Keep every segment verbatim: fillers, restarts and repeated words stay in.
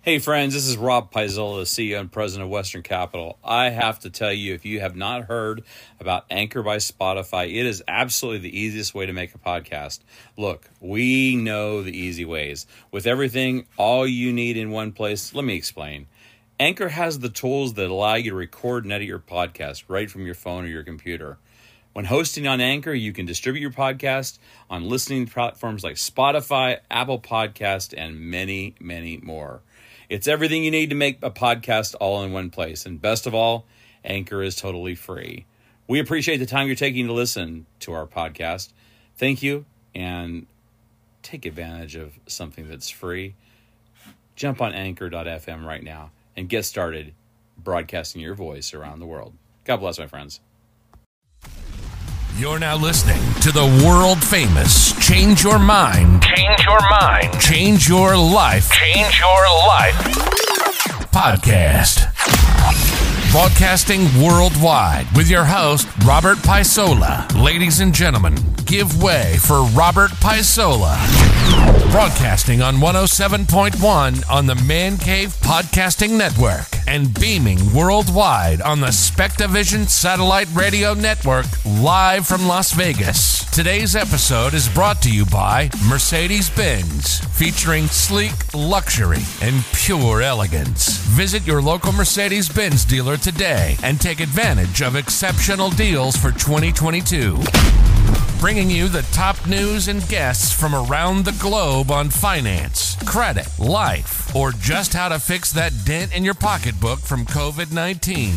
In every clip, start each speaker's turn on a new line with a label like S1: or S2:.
S1: Hey friends, this is Rob Paisola, the C E O and President of Western Capital. I have to tell you, if you have not heard about Anchor by Spotify, it is absolutely the easiest way to make a podcast. Look, we know the easy ways. With everything, all you need in one place, let me explain. Anchor has the tools that allow you to record and edit your podcast right from your phone or your computer. When hosting on Anchor, you can distribute your podcast on listening platforms like Spotify, Apple Podcast, and many, many more. It's everything you need to make a podcast all in one place. And best of all, Anchor is totally free. We appreciate the time you're taking to listen to our podcast. Thank you, and take advantage of something that's free. Jump on anchor dot f m right now and get started broadcasting your voice around the world. God bless, my friends.
S2: You're now listening to the world-famous Change Your Mind,
S3: Change Your Mind,
S2: Change Your Life,
S3: Change Your Life
S2: podcast. Broadcasting worldwide with your host, Robert Paisola. Ladies and gentlemen, give way for Robert Paisola. Broadcasting on one oh seven point one on the Man Cave Podcasting Network and beaming worldwide on the Spectavision Satellite Radio Network live from Las Vegas. Today's episode is brought to you by Mercedes-Benz, featuring sleek luxury and pure elegance. Visit your local Mercedes-Benz dealer today and take advantage of exceptional deals for twenty twenty-two. Bringing you the top news and guests from around the globe on finance, credit, life, or just how to fix that dent in your pocketbook from covid nineteen.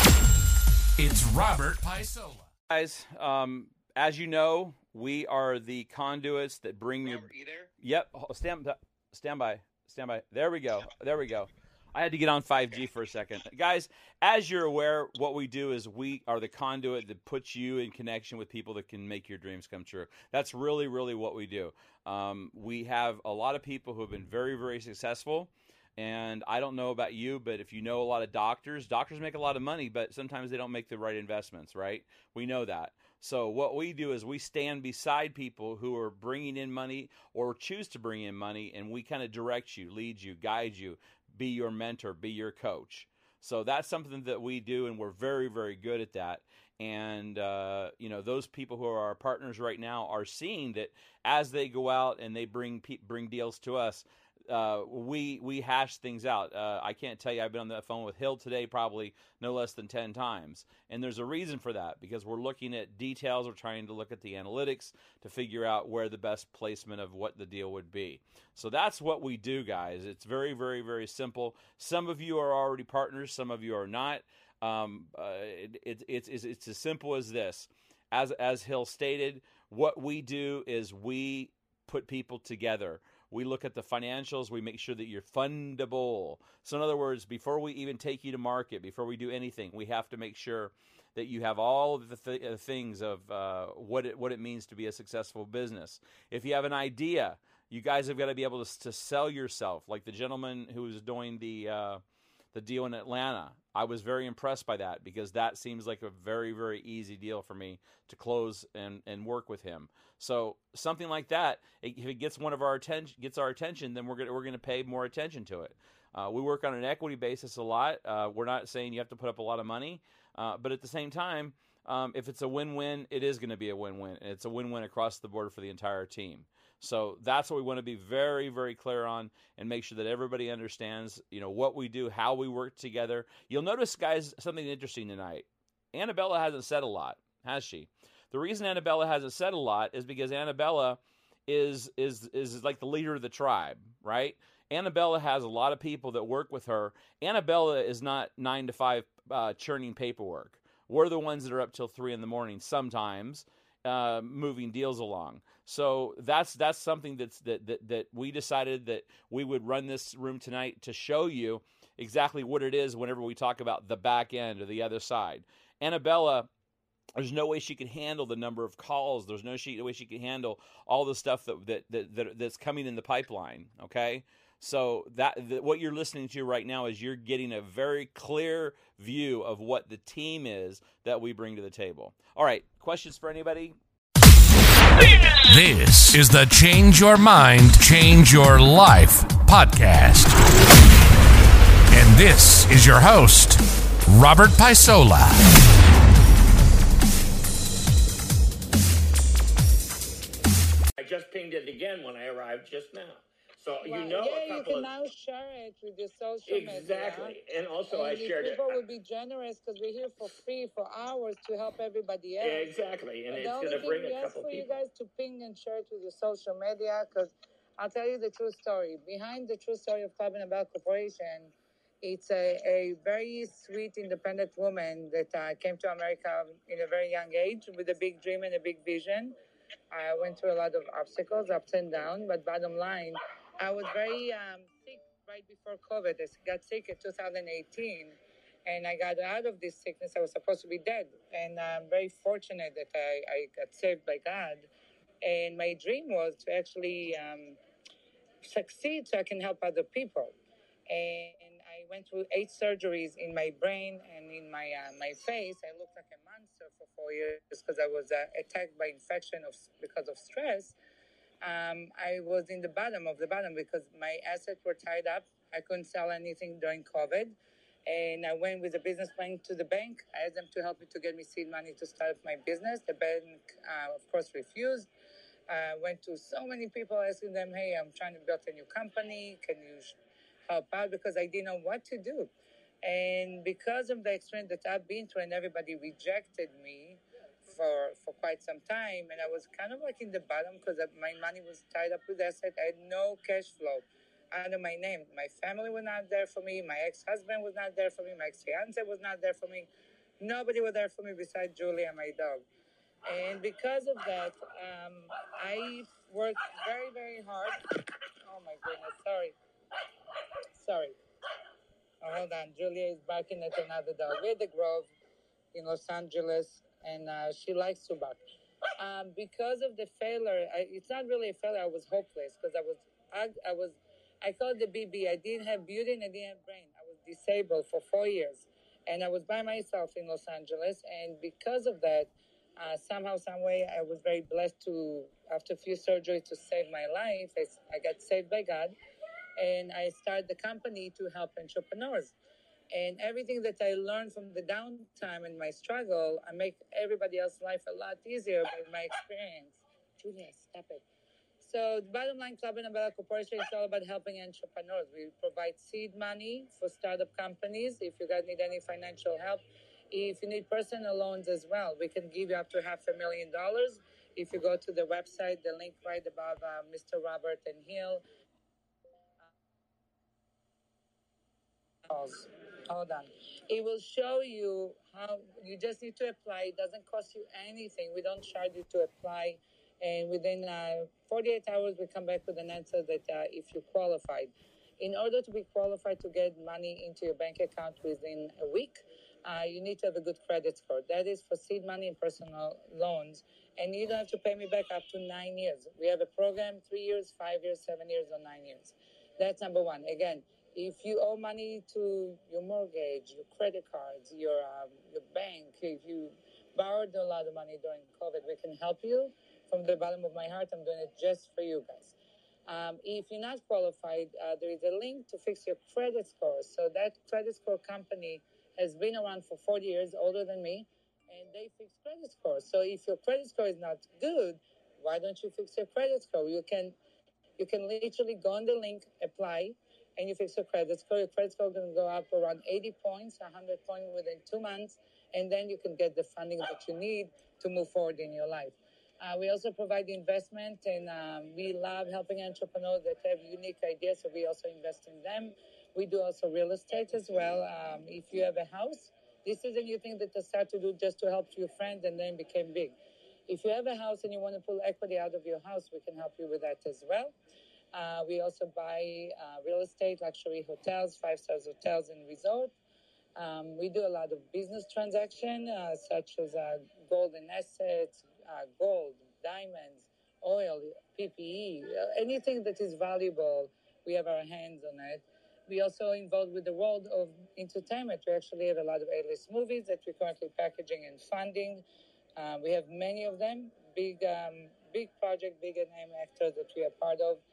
S2: It's Robert Paisola.
S1: Guys, um, as you know, we are the conduits that bring your...
S4: Are you there?
S1: Yep, stand, stand by, stand by. There we go, there we go. I had to get on five G for a second. Guys, as you're aware, what we do is we are the conduit that puts you in connection with people that can make your dreams come true. That's really, really what we do. Um, we have a lot of people who have been very, very successful. And I don't know about you, but if you know a lot of doctors, doctors make a lot of money, but sometimes they don't make the right investments, right? We know that. So what we do is we stand beside people who are bringing in money or choose to bring in money, and we kind of direct you, lead you, guide you, be your mentor, be your coach. So that's something that we do, and we're very, very good at that. And, uh, you know, those people who are our partners right now are seeing that as they go out and they bring pe- bring deals to us, uh, we we hash things out. Uh, I can't tell you, I've been on the phone with Hill today probably no less than ten times. And there's a reason for that, because we're looking at details. We're trying to look at the analytics to figure out where the best placement of what the deal would be. So that's what we do, guys. It's very, very, very simple. Some of you are already partners. Some of you are not. Um, uh, it, it, it's, it's, it's as simple as this. As, as Hill stated, what we do is we put people together. We look at the financials. We make sure that you're fundable. So in other words, before we even take you to market, before we do anything, we have to make sure that you have all of the th- uh, things of uh, what it, what it means to be a successful business. If you have an idea, you guys have got to be able to, to sell yourself. Like the gentleman who was doing the uh, the deal in Atlanta, I was very impressed by that, because that seems like a very, very easy deal for me to close and, and work with him. So something like that, if it gets one of our attention, gets our attention, then we're gonna we're gonna pay more attention to it. Uh, we work on an equity basis a lot. Uh, we're not saying you have to put up a lot of money, uh, but at the same time, um, if it's a win-win, it is going to be a win-win, and it's a win-win across the board for the entire team. So that's what we want to be very, very clear on, and make sure that everybody understands, you know, what we do, how we work together. You'll notice, guys, something interesting tonight. Annabella hasn't said a lot, has she? The reason Annabella hasn't said a lot is because Annabella is is is like the leader of the tribe, right? Annabella has a lot of people that work with her. Annabella is not nine to five uh, churning paperwork. We're the ones that are up till three in the morning sometimes, uh, moving deals along. So that's that's something that's that, that that we decided that we would run this room tonight to show you exactly what it is whenever we talk about the back end or the other side. Annabella, there's no way she could handle the number of calls. There's no way she could handle all the stuff that that, that, that that's coming in the pipeline, okay? So that, that what you're listening to right now is you're getting a very clear view of what the team is that we bring to the table. All right, questions for anybody?
S2: This is the Change Your Mind, Change Your Life podcast. And this is your host, Robert Paisola.
S4: I just pinged it again when I arrived just now. So
S5: Well,
S4: you know
S5: yeah,
S4: a couple
S5: you can
S4: of
S5: now share it with your social
S4: exactly,
S5: media.
S4: and also
S5: And
S4: I
S5: if
S4: shared it.
S5: people would be generous, because we're here for free for hours to help everybody else.
S4: Exactly, and
S5: But
S4: it's
S5: the only
S4: going to
S5: thing
S4: bring
S5: we
S4: a
S5: ask
S4: couple
S5: for you
S4: people.
S5: guys to ping and share it with your social media, because I'll tell you the true story. Behind the true story of Club Annabelle Corporation, it's a, a very sweet, independent woman that uh, came to America in a very young age with a big dream and a big vision. I went through a lot of obstacles, ups and downs, but bottom line, I was very um, sick right before COVID. I got sick in two thousand eighteen, and I got out of this sickness. I was supposed to be dead, and I'm very fortunate that I, I got saved by God. And my dream was to actually um, succeed so I can help other people. And I went through eight surgeries in my brain and in my uh, my face. I looked like a monster for four years because I was uh, attacked by infection of because of stress. Um, I was in the bottom of the bottom because my assets were tied up. I couldn't sell anything during COVID. And I went with a business plan to the bank. I asked them to help me to get me seed money to start my business. The bank, uh, of course, refused. I uh, went to so many people asking them, hey, I'm trying to build a new company. Can you help out? Because I didn't know what to do. And because of the experience that I've been through and everybody rejected me for for quite some time, and I was kind of like in the bottom because my money was tied up with assets. I had no cash flow under my name. My family was not there for me. My ex-husband was not there for me. My ex-fiance was not there for me. Nobody was there for me besides Julia, my dog. And because of that, um, I worked very, very hard. Oh my goodness, sorry. Sorry. Oh, hold on. Julia is barking at another dog. We're at the Grove in Los Angeles, and uh, she likes to bark. Um, because of the failure, I, it's not really a failure. I was hopeless because I was, I, I was, I called the B B. I didn't have beauty and I didn't have brain. I was disabled for four years, and I was by myself in Los Angeles. And because of that, uh, somehow, some way, I was very blessed to, after a few surgeries, to save my life. I, I got saved by God, and I started the company to help entrepreneurs. And everything that I learned from the downtime and my struggle, I make everybody else's life a lot easier by my experience. Julia, stop it. So the bottom line, Club Annabelle Corporation is all about helping entrepreneurs. We provide seed money for startup companies. If you guys need any financial help, if you need personal loans as well, we can give you up to half a million dollars. If you go to the website, the link right above uh, Mister Robert and Hill. Hold on. It will show you how you just need to apply. It doesn't cost you anything. We don't charge you to apply. And within uh, forty-eight hours, we come back with an answer that uh, if you qualified. In order to be qualified to get money into your bank account within a week, uh, you need to have a good credit score. That is for seed money and personal loans. And you don't have to pay me back up to nine years. We have a program, three years, five years, seven years, or nine years. That's number one. Again, if you owe money to your mortgage, your credit cards, your um, your bank, if you borrowed a lot of money during COVID, we can help you. From the bottom of my heart, I'm doing it just for you guys. Um, if you're not qualified, uh, there is a link to fix your credit score. So that credit score company has been around for forty years, older than me, and they fix credit scores. So if your credit score is not good, why don't you fix your credit score? You can you can literally go on the link, apply, and you fix your credit score. Your credit score can go up around eighty points, one hundred points within two months, and then you can get the funding that you need to move forward in your life. Uh, we also provide investment, and um, we love helping entrepreneurs that have unique ideas, so we also invest in them. We do also real estate as well. Um, if you have a house, this is a new thing that I start to do just to help your friends, and then became big. If you have a house and you want to pull equity out of your house, we can help you with that as well. Uh, we also buy uh, real estate, luxury hotels, five-star hotels and resorts. Um, we do a lot of business transactions, uh, such as uh, golden assets, uh, gold, diamonds, oil, P P E, uh, anything that is valuable, we have our hands on it. We also involved with the world of entertainment. We actually have a lot of A-list movies that we're currently packaging and funding. Uh, we have many of them, big, um, big project, big name actors that we are part of.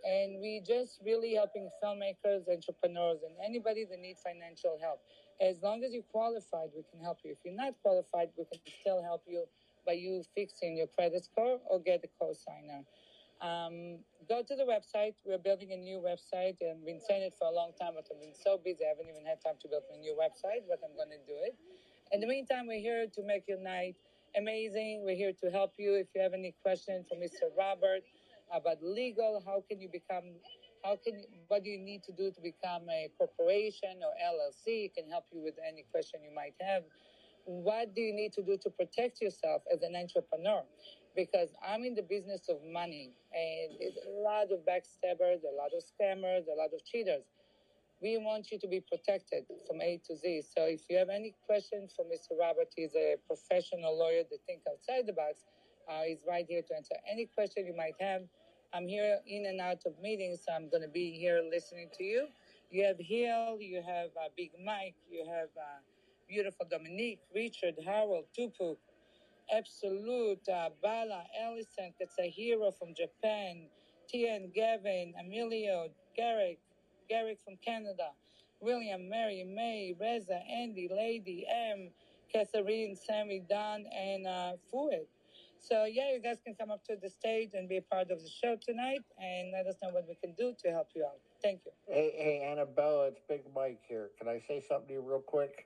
S5: And we just really helping filmmakers, entrepreneurs, and anybody that needs financial help. As long as you're qualified, we can help you. If you're not qualified, we can still help you by you fixing your credit score or get a co-signer. Um, go to the website. We're building a new website, and I've been saying it for a long time, but I've been so busy, I haven't even had time to build a new website, but I'm going to do it. In the meantime, we're here to make your night amazing. We're here to help you. If you have any questions for Mister Robert about legal, how can you become, how can, what do you need to do to become a corporation or L L C? It can help you with any question you might have. What do you need to do to protect yourself as an entrepreneur? Because I'm in the business of money, and there's a lot of backstabbers, a lot of scammers, a lot of cheaters. We want you to be protected from A to Z. So if you have any questions for Mister Robert, he's a professional lawyer that thinks outside the box. Uh, he's right here to answer any question you might have. I'm here in and out of meetings, so I'm going to be here listening to you. You have Hill, you have uh, Big Mike, you have uh, beautiful Dominique, Richard, Harold, Tupu, Absolute, uh, Bala, Ellison, that's a hero from Japan, Tian, Gavin, Emilio, Garrick, Garrick from Canada, William, Mary, May, Reza, Andy, Lady, M, Catherine, Sammy, Don, and uh, Fuad. So, yeah, you guys can come up to the stage and be a part of the show tonight and let us know what we can do to help you out. Thank you.
S6: Hey, hey, Annabella, it's Big Mike here. Can I say something to you real quick?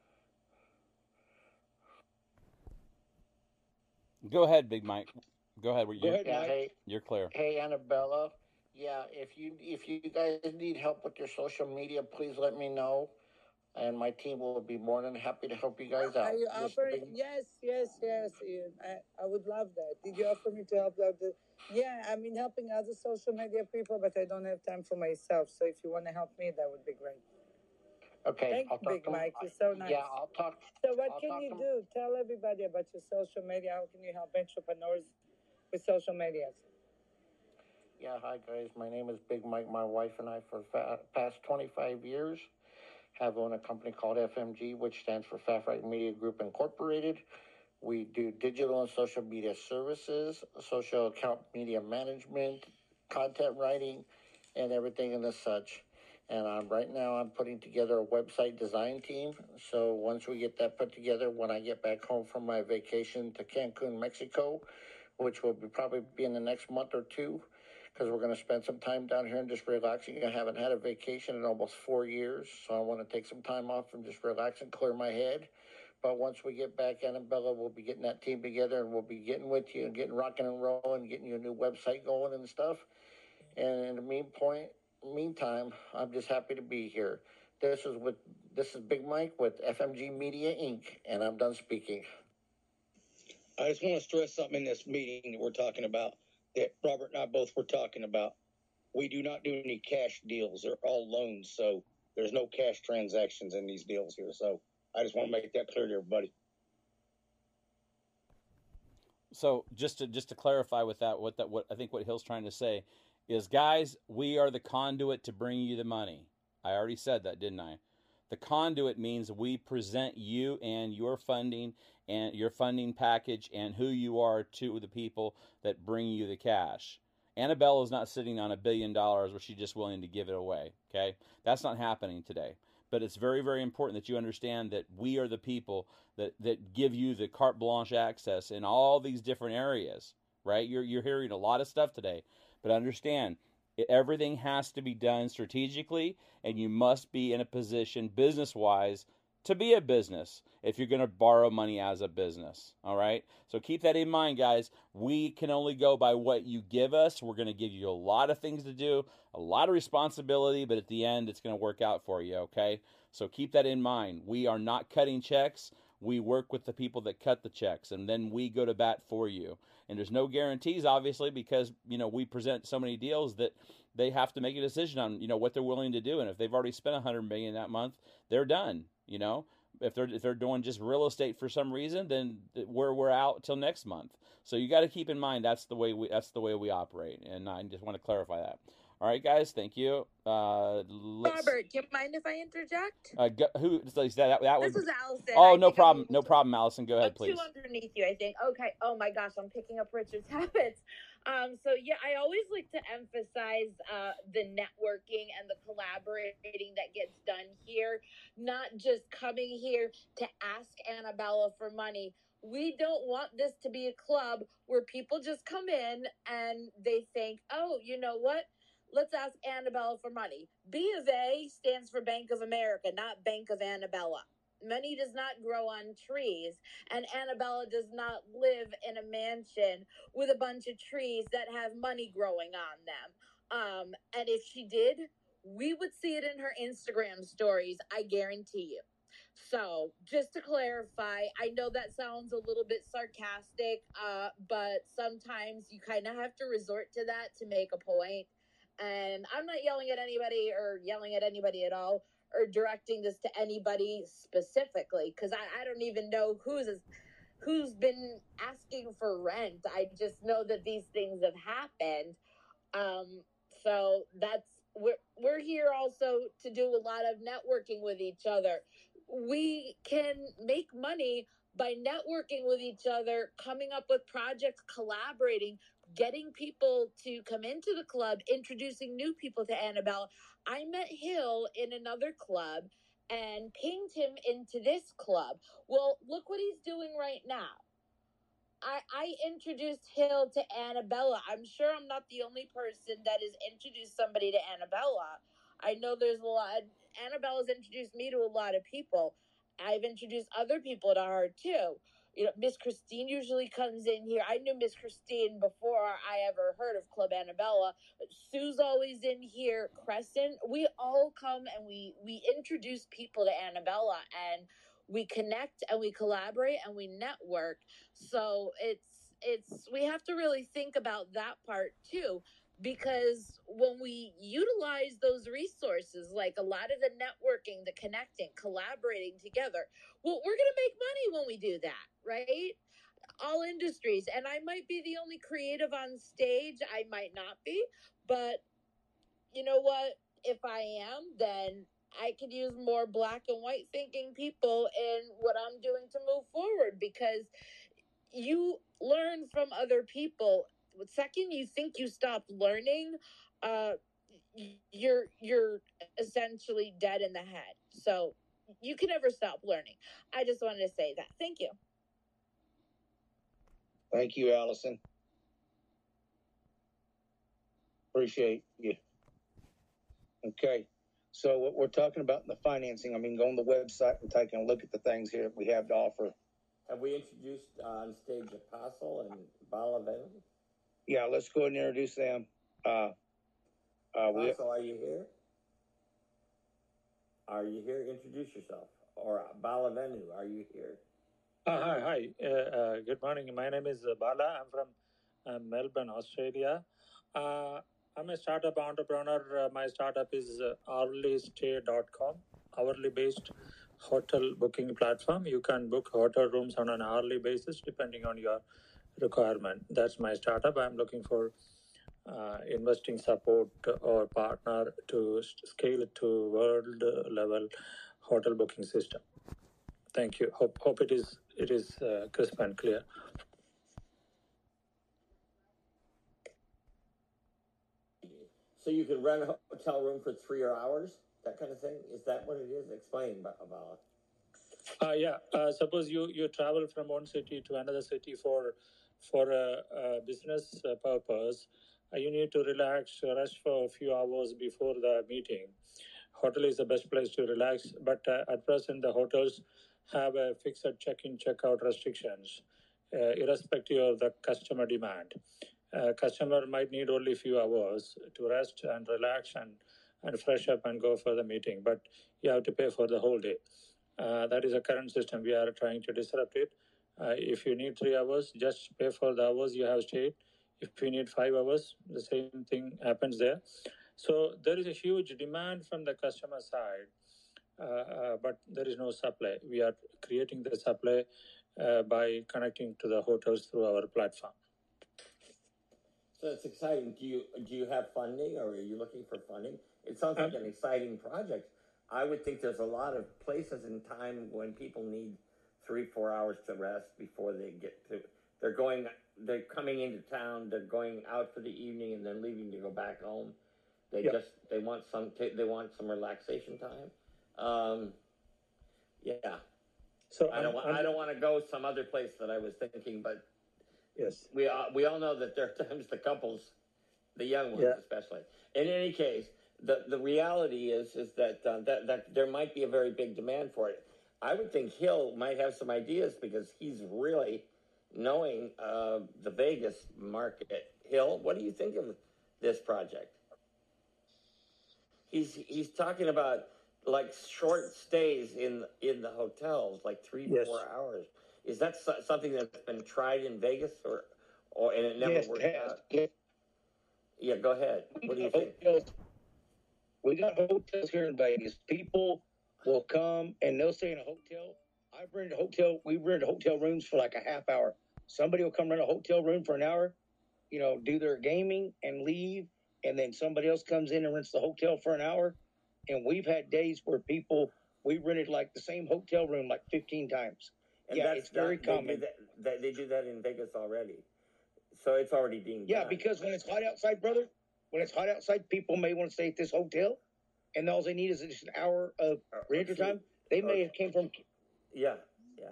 S1: Go ahead, Big Mike. Go ahead. You're,
S6: Go ahead, yeah, Mike. Hey,
S1: you're clear.
S6: Hey, Annabella. Yeah, if you if you guys need help with your social media, please let me know, and my team will be more than happy to help you guys out.
S5: Are you offering? Yes, yes, yes. I, I would love that. Did you offer me to help out the? Yeah, I mean helping other social media people, but I don't have time for myself. So if you want to help me, that would be great.
S6: Okay,
S5: Thanks, Big
S6: to,
S5: Mike. You're so nice.
S6: Yeah, I'll talk.
S5: So what
S6: I'll
S5: can you
S6: to,
S5: do? Tell everybody about your social media. How can you help entrepreneurs with social media?
S6: Yeah, hi guys. My name is Big Mike. My wife and I, for the past twenty-five years, have owned a company called F M G, which stands for Fafright Media Group Incorporated. We do digital and social media services, social account media management, content writing, and everything and as such. And um, right now I'm putting together a website design team. So once we get that put together, when I get back home from my vacation to Cancun, Mexico, which will be probably be in the next month or two, because we're going to spend some time down here and just relaxing. I haven't had a vacation in almost four years, so I want to take some time off and just relax and clear my head. But once we get back, Annabella, we'll be getting that team together, and we'll be getting with you and getting rocking and rolling, getting you a new website going and stuff. And in the meantime, meantime, I'm just happy to be here. This is with this is Big Mike with F M G Media Incorporated, and I'm done speaking.
S7: I just want to stress something in this meeting that we're talking about, that Robert and I both were talking about. We do not do any cash deals. They're all loans, so there's no cash transactions in these deals here. So I just want to make that clear to everybody.
S1: So just to just to clarify with that, what that what I think what Hill's trying to say is, guys, we are the conduit to bring you the money. I already said that, didn't I? The conduit means we present you and your funding and your funding package and who you are to the people that bring you the cash. Annabella is not sitting on a billion dollars where she's just willing to give it away, okay? That's not happening today. But it's very, very important that you understand that we are the people that, that give you the carte blanche access in all these different areas, right? You're, you're hearing a lot of stuff today. But understand, everything has to be done strategically, and you must be in a position business-wise to be a business if you're going to borrow money as a business, all right? So keep that in mind, guys. We can only go by what you give us. We're going to give you a lot of things to do, a lot of responsibility, but at the end, it's going to work out for you, okay? So keep that in mind. We are not cutting checks. We work with the people that cut the checks, and then we go to bat for you. And there's no guarantees, obviously, because, you know, we present so many deals that they have to make a decision on, you know, what they're willing to do. And if they've already spent one hundred million dollars that month, they're done, you know. If they're if they're doing just real estate for some reason, then we're we're out till next month. So you got to keep in mind that's the way we that's the way we operate, and I just want to clarify that. All right, guys, thank you. Uh,
S8: Robert, do you mind if I interject?
S1: Uh, go, who that that, that
S8: This
S1: would,
S8: is Allison.
S1: Oh,
S8: I
S1: no
S8: think
S1: problem,
S8: I'm
S1: no problem, Allison. Go ahead,
S8: two
S1: please.
S8: underneath you, I think. Okay. Oh my gosh, I'm picking up Richard's habits. Um, so yeah, I always like to emphasize uh, the networking and the collaborating that gets done here, not just coming here to ask Annabella for money. We don't want this to be a club where people just come in and they think, oh, you know what? Let's ask Annabella for money. B of A stands for Bank of America, not Bank of Annabella. Money does not grow on trees, and Annabella does not live in a mansion with a bunch of trees that have money growing on them. Um, and if she did, we would see it in her Instagram stories, I guarantee you. So, just to clarify, I know that sounds a little bit sarcastic, uh, but sometimes you kind of have to resort to that to make a point. And I'm not yelling at anybody or yelling at anybody at all or directing this to anybody specifically because I, I don't even know who's who's been asking for rent. I just know that these things have happened. Um, so that's we're we're here also to do a lot of networking with each other. We can make money by networking with each other, coming up with projects, collaborating, getting people to come into the club, introducing new people to Annabella. I met Hill in another club and pinged him into this club. Well, look what he's doing right now. I, I introduced Hill to Annabella. I'm sure I'm not the only person that has introduced somebody to Annabella. I know there's a lot. Annabella's introduced me to a lot of people. I've introduced other people to her too. You know, Miss Christine usually comes in here. I knew Miss Christine before I ever heard of Club Annabella. Sue's always in here. Crescent. We all come and we we introduce people to Annabella, and we connect and we collaborate and we network. So it's it's we have to really think about that part too, because when we utilize those resources, like a lot of the networking, the connecting, collaborating together, well, we're going to make money when we do that, right? All industries. And I might be the only creative on stage, I might not be, but you know what? If I am, then I could use more black and white thinking people in what I'm doing to move forward, because you learn from other people. The second you think you stopped learning, uh, you're you're essentially dead in the head. So you can never stop learning. I just wanted to say that. Thank you.
S7: Thank you, Allison. Appreciate you. Okay. So what we're talking about in the financing, I mean, go on the website and taking a look at the things here that we have to offer.
S4: Have we introduced uh, on stage Apostle and Balavan?
S7: Yeah, let's go ahead and introduce them. Uh, uh, we,
S4: Apostle, are you here? Are you here? Introduce yourself. Or Balavenu, are you here?
S9: Uh, hi, hi. Uh, uh, good morning. My name is uh, Bala. I'm from uh, Melbourne, Australia. Uh, I'm a startup entrepreneur. Uh, my startup is uh, hourly stay dot com, hourly based hotel booking platform. You can book hotel rooms on an hourly basis depending on your requirement. That's my startup. I'm looking for uh, investing support or partner to scale it to world level hotel booking system. Thank you. Hope hope it is it is uh, crisp and clear.
S4: So you can rent a hotel room for three hours, that kind of thing? Is that what it is? Explain about it.
S9: Uh, yeah. Uh, suppose you, you travel from one city to another city for for a, a business uh, purpose. Uh, you need to relax, rest for a few hours before the meeting. Hotel is the best place to relax, but uh, at present the hotels have a fixed check-in, check-out restrictions, uh, irrespective of the customer demand. Uh, customer might need only a few hours to rest and relax and, and fresh up and go for the meeting, but you have to pay for the whole day. Uh, that is a current system. We are trying to disrupt it. Uh, if you need three hours, just pay for the hours you have stayed. If you need five hours, the same thing happens there. So there is a huge demand from the customer side, uh, uh, but there is no supply. We are creating the supply uh, by connecting to the hotels through our platform.
S4: So it's exciting. Do you do you have funding, or are you looking for funding? It sounds like an exciting project. I would think there's a lot of places in time when people need three, four hours to rest before they get to they're going, they're coming into town, they're going out for the evening and then leaving to go back home. They
S9: Yeah.
S4: just they want some t- they want some relaxation time. Um, yeah.
S9: So
S4: I don't
S9: I'm-
S4: want
S9: I'm-
S4: I don't want to go some other place that I was thinking, but
S9: Yes.
S4: we all, we all know that there are times the couples, the young ones
S9: Yeah.
S4: especially. In any case, the the reality is is that uh, that that there might be a very big demand for it. I would think Hill might have some ideas because he's really knowing uh, the Vegas market. Hill, what do you think of this project? He's he's talking about like short stays in in the hotels, like three to
S9: Yes.
S4: four hours. Is that so- something that's been tried in Vegas, or or and it never
S7: Yes,
S4: worked
S7: it has.
S4: out?
S7: Yes.
S4: Yeah, go ahead.
S7: We
S4: What do you
S7: got
S4: think?
S7: hotels- We got hotels here in Vegas. People will come and they'll stay in a hotel. I've rented a hotel. We rented hotel rooms for like a half hour. Somebody will come rent a hotel room for an hour, you know, do their gaming and leave. And then somebody else comes in and rents the hotel for an hour. And we've had days where people, we rented like the same hotel room like fifteen times.
S4: And
S7: yeah,
S4: that's
S7: it's very
S4: not- they do
S7: common.
S4: that, that- they do that in Vegas already, so it's already being
S7: Yeah,
S4: done.
S7: because when it's hot outside, brother, when it's hot outside, people may want to stay at this hotel, and all they need is just an hour of
S4: Or- or
S7: renter
S4: two.
S7: time. They may
S4: Or-
S7: have came from.
S4: Yeah, yeah.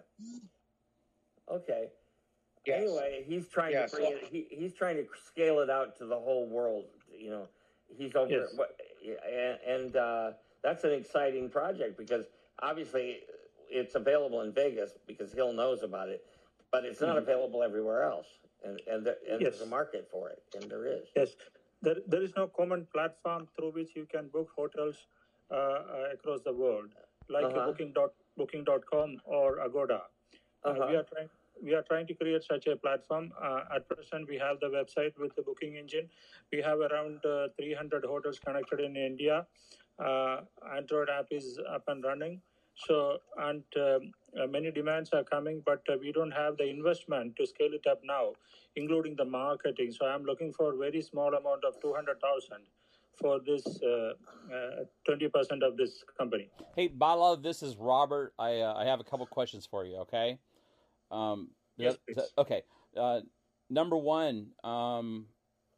S4: Okay.
S7: Yes.
S4: Anyway, he's trying
S7: Yeah,
S4: to bring
S7: so-
S4: it. He, he's trying to scale it out to the whole world. You know, he's over.
S9: Yes.
S4: What, and and uh, that's an exciting project because obviously it's available in Vegas because Hill knows about it, but it's not
S9: Mhm.
S4: available everywhere else. And and, there, and
S9: Yes.
S4: there's a market for it, and there is.
S9: Yes, there, there is no common platform through which you can book hotels uh, uh, across the world, like
S4: Uh-huh.
S9: booking dot booking dot com or Agoda. Uh,
S4: Uh-huh.
S9: we are trying we are trying to create such a platform. Uh, at present, we have the website with the booking engine. We have around uh, three hundred hotels connected in India. Uh, Android app is up and running. So, and um, uh, many demands are coming, but uh, we don't have the investment to scale it up now, including the marketing. So, I'm looking for a very small amount of two hundred thousand for this uh, uh, twenty percent of this company.
S1: Hey, Bala, this is Robert. I uh, I have a couple questions for you. Okay. Um,
S9: Yes,
S1: that-
S9: please.
S1: that- okay. Uh, number one, um,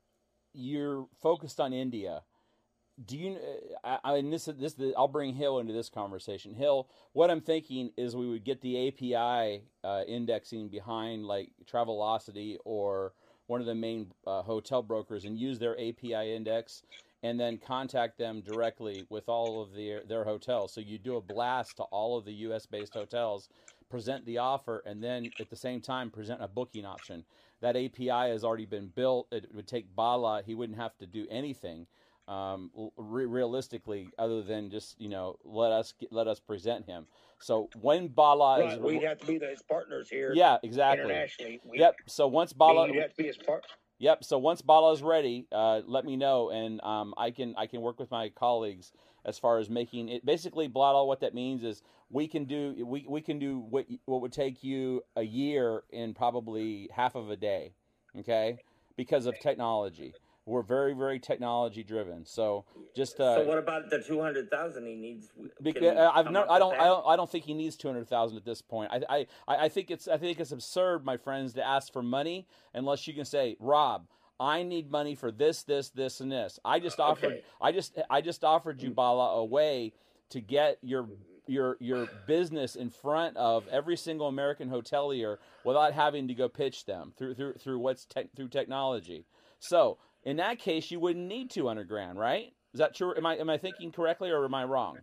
S1: you're focused on India. Do you? I, I and this this I'll bring Hill into this conversation. Hill, what I'm thinking is we would get the A P I uh, indexing behind like Travelocity or one of the main uh, hotel brokers and use their A P I index, and then contact them directly with all of their their hotels. So you do a blast to all of the U S based hotels, present the offer, and then at the same time present a booking option. That A P I has already been built. It would take Bala. He wouldn't have to do anything. Um, re- realistically, other than just you know let us get, let us present him. So when Bala
S7: Right,
S1: is
S7: we'd have to be his partners here.
S1: yeah exactly
S7: Internationally. We,
S1: yep. So once
S7: I mean,
S1: Bala
S7: you'd have to be his part.
S1: yep. So once Bala is ready, uh, let me know, and um, I can I can work with my colleagues as far as making it. Basically, Bala, what that means is we can do we, we can do what what would take you a year in probably half of a day, okay? Because of technology. We're very, very technology driven. So just uh,
S4: So what about the two hundred thousand he needs?
S1: Because
S4: Can we
S1: I've
S4: come
S1: no,
S4: up
S1: I
S4: with
S1: don't,
S4: that?
S1: I don't, I don't think he needs two hundred thousand at this point. I, I, I think it's, I think it's absurd, my friends, to ask for money unless you can say, Rob, I need money for this, this, this, and this. I just offered,
S4: Okay.
S1: I just, I just offered you, Bala, a way to get your, your, your business in front of every single American hotelier without having to go pitch them through, through, through what's tech through technology. So in that case, you wouldn't need two hundred grand, right? Is that true? Am I, am I thinking correctly or am I wrong?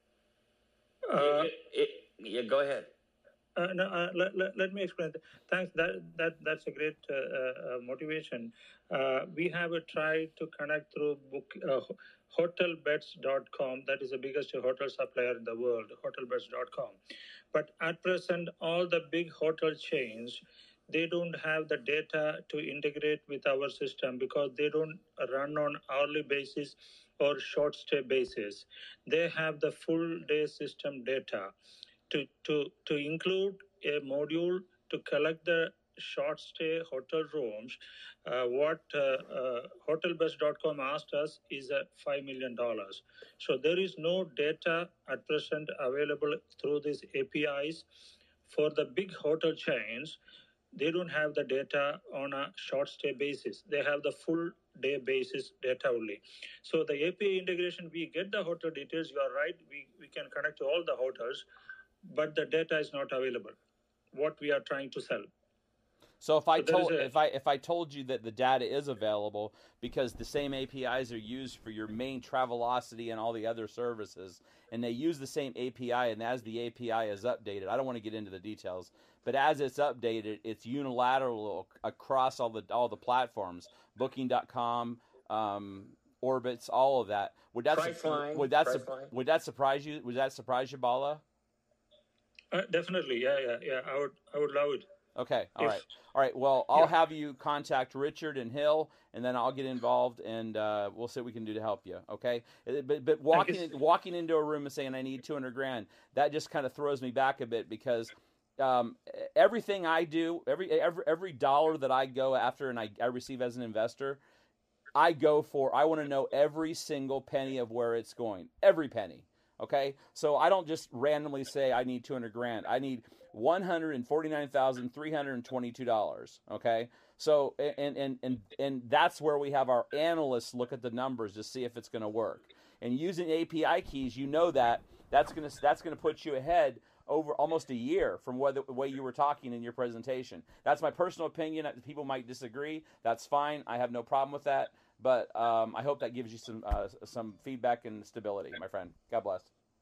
S9: Uh,
S4: It- it- yeah, go ahead.
S9: Uh, no, uh, let, let, let me explain. Thanks. That that that's a great uh, uh, motivation. Uh, we have uh, tried to connect through book uh, hotel beds dot com. That is the biggest hotel supplier in the world, hotel beds dot com. But at present, all the big hotel chains, they don't have the data to integrate with our system because they don't run on hourly basis or short stay basis. They have the full day system data. To, to, to include a module to collect the short stay hotel rooms, uh, what uh, uh, hotel beds dot com asked us is uh, five million dollars. So there is no data at present available through these A P Is for the big hotel chains. they don't have the data on a short stay basis. They have the full day basis data only. So the A P I integration, we get the hotel details. You are right. We, we can connect to all the hotels, but the data is not available. What we are trying to sell.
S1: So if I
S9: So there
S1: told
S9: is a-
S1: if I if I told you that the data is available because the same A P Is are used for your main Travelocity and all the other services, and they use the same A P I, and as the A P I is updated, I don't want to get into the details, but as it's updated, it's unilateral across all the all the platforms, Booking dot com, um, Orbitz, all of that. Would that
S4: Priceline,
S1: would that su-
S4: Priceline.
S1: would that surprise you? Would that surprise you, Bala?
S9: Uh, definitely, yeah, yeah, yeah. I would, I would love it.
S1: Okay, all
S9: If-
S1: right, all right. Well, I'll
S9: Yeah.
S1: have you contact Richard and Hill, and then I'll get involved, and uh, we'll see what we can do to help you. Okay, Uh, but but walking
S9: you.
S1: walking into a room and saying I need two hundred grand, that just kind of throws me back a bit because um, everything I do, every every every dollar that I go after and I, I receive as an investor, I go for. I want to know every single penny of where it's going, every penny. Okay, so I don't just randomly say I need two hundred grand. I need one hundred forty-nine thousand three hundred twenty-two dollars. Okay, so and and and and that's where we have our analysts look at the numbers to see if it's going to work. And using A P I keys, you know that that's going to that's going to put you ahead over almost a year from what the way you were talking in your presentation. That's my personal opinion. People might disagree. That's fine. I have no problem with that. But um, I hope that gives you some uh, some feedback and stability, my friend. God bless.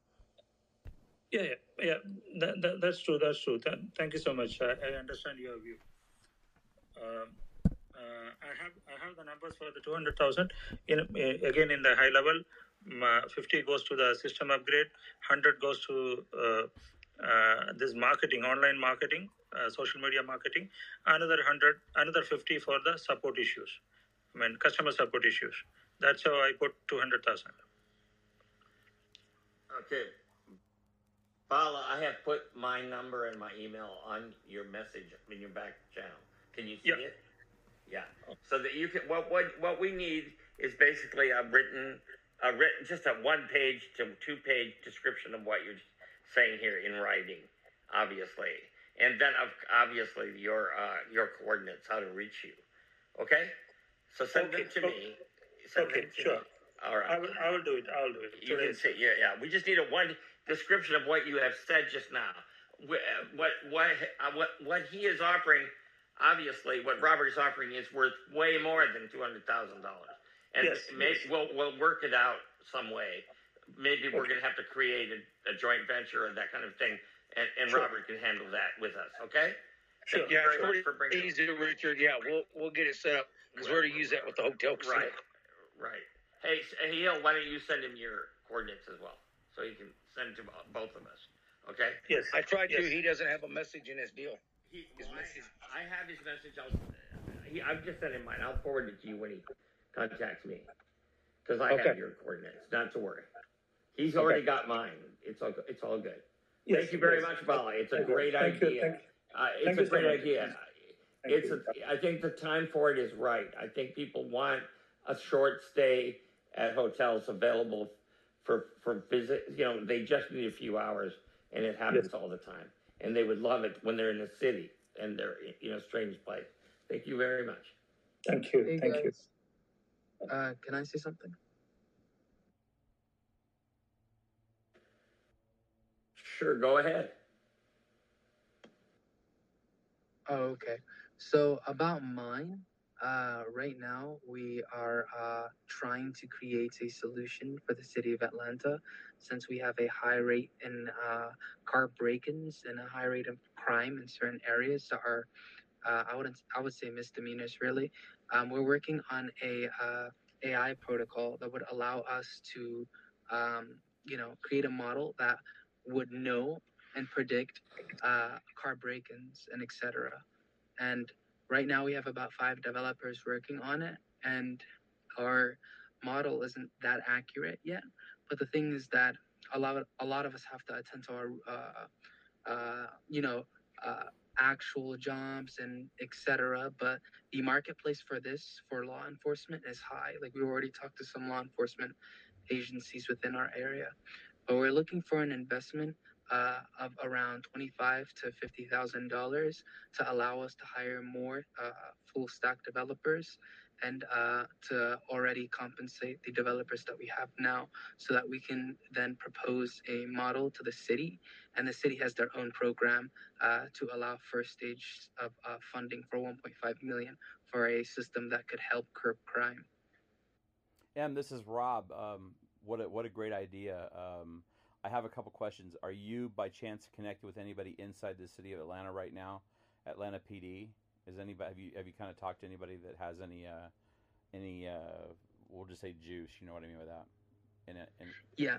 S9: Yeah, yeah, yeah. That, that, that's true. That's true. Th- thank you so much. I, I understand your view. Um, uh, I have I have the numbers for the two hundred thousand. In uh, again in the high level, um, uh, fifty goes to the system upgrade, one hundred goes to uh, uh, this marketing, online marketing, uh, social media marketing. Another one hundred, another fifty for the support issues. I mean, customer support issues. That's how I put two hundred thousand.
S4: Okay. Bala, I have put my number and my email on your message in your back channel. Can you see
S9: Yeah.
S4: it? Yeah. So that you can. What what what we need is basically a written, a written, just a one page to two page description of what you're saying here in writing, obviously, and then of obviously your uh, your coordinates, how to reach you. Okay. So send
S9: Okay,
S4: them to
S9: okay.
S4: me. Send
S9: Okay,
S4: them to
S9: sure.
S4: me. All right.
S9: I will, I will do it. I will do it.
S4: You
S9: Today.
S4: can say, yeah, yeah. We just need a one description of what you have said just now. Wh- What, what, uh, what, what he is offering, obviously, what Robert is offering is worth way more than two hundred thousand dollars. And
S9: Yes,
S4: maybe
S9: yes.
S4: we'll, we'll work it out some way. Maybe we're going to have to create a, a joint venture or that kind of thing, and, and
S9: Sure.
S4: Robert can handle that with us. Okay?
S9: Sure.
S4: Thank you
S10: Yeah,
S4: very
S10: it's
S4: much
S10: pretty
S4: for bringing it.
S10: easy, Richard. Yeah, we'll we'll get it set up because we already use that with the hotel casino.
S4: Right, right. Hey, s- hey, Hill, why don't you send him your coordinates as well, so you can send to bo- both of us, okay?
S9: Yes.
S10: I tried
S9: yes.
S10: to. He doesn't have a message in his deal.
S4: He,
S10: His
S4: well,
S10: message.
S4: I, I have his message. I'll, he, I've just sent him mine. I'll forward it to you when he contacts me, because I
S10: Okay.
S4: have your coordinates. Not to worry. He's already got mine. It's all, it's all good.
S9: Yes,
S4: Thank you very
S9: yes.
S4: much, Bala. It's a
S9: Thank you.
S4: great
S9: Thank you.
S4: idea.
S9: Thank you.
S4: Uh, it's
S9: Thank
S4: a
S9: you so
S4: great
S9: much.
S4: idea.
S9: Thank
S4: It's
S9: you.
S4: a, I think the time for it is right. I think people want a short stay at hotels available for for visit. You know, they just need a few hours, and it happens all the time. And they would love it when they're in the city and they're in a strange place. Thank you very much.
S9: Thank you.
S11: Hey
S9: Thank you.
S11: guys, uh, can I say something?
S4: Sure, go ahead.
S11: Oh, okay. So about mine, uh, right now we are uh, trying to create a solution for the city of Atlanta, since we have a high rate in uh, car break-ins and a high rate of crime in certain areas that are, uh, I wouldn't, I would say misdemeanors really. Um, we're working on a uh, A I protocol that would allow us to, um, you know, create a model that would know and predict uh, car break-ins and et cetera. And right now we have about five developers working on it, and our model isn't that accurate yet. But the thing is that a lot of, a lot of us have to attend to our, uh, uh, you know, uh, actual jobs and et cetera. But the marketplace for this, for law enforcement, is high. Like we already talked to some law enforcement agencies within our area, but we're looking for an investment uh, of around twenty-five to fifty thousand dollars to allow us to hire more uh, full stack developers and uh, to already compensate the developers that we have now, so that we can then propose a model to the city, and the city has their own program uh, to allow first stage of uh, funding for one point five million for a system that could help curb crime.
S1: Em, this is Rob. Um, what a, what a great idea. Um, I have a couple questions. Are you by chance connected with anybody inside the city of Atlanta right now? Atlanta P D? Is anybody have you have you kind of talked to anybody that has any uh, any uh, we'll just say juice? You know what I mean by that? In a, in...
S11: Yeah.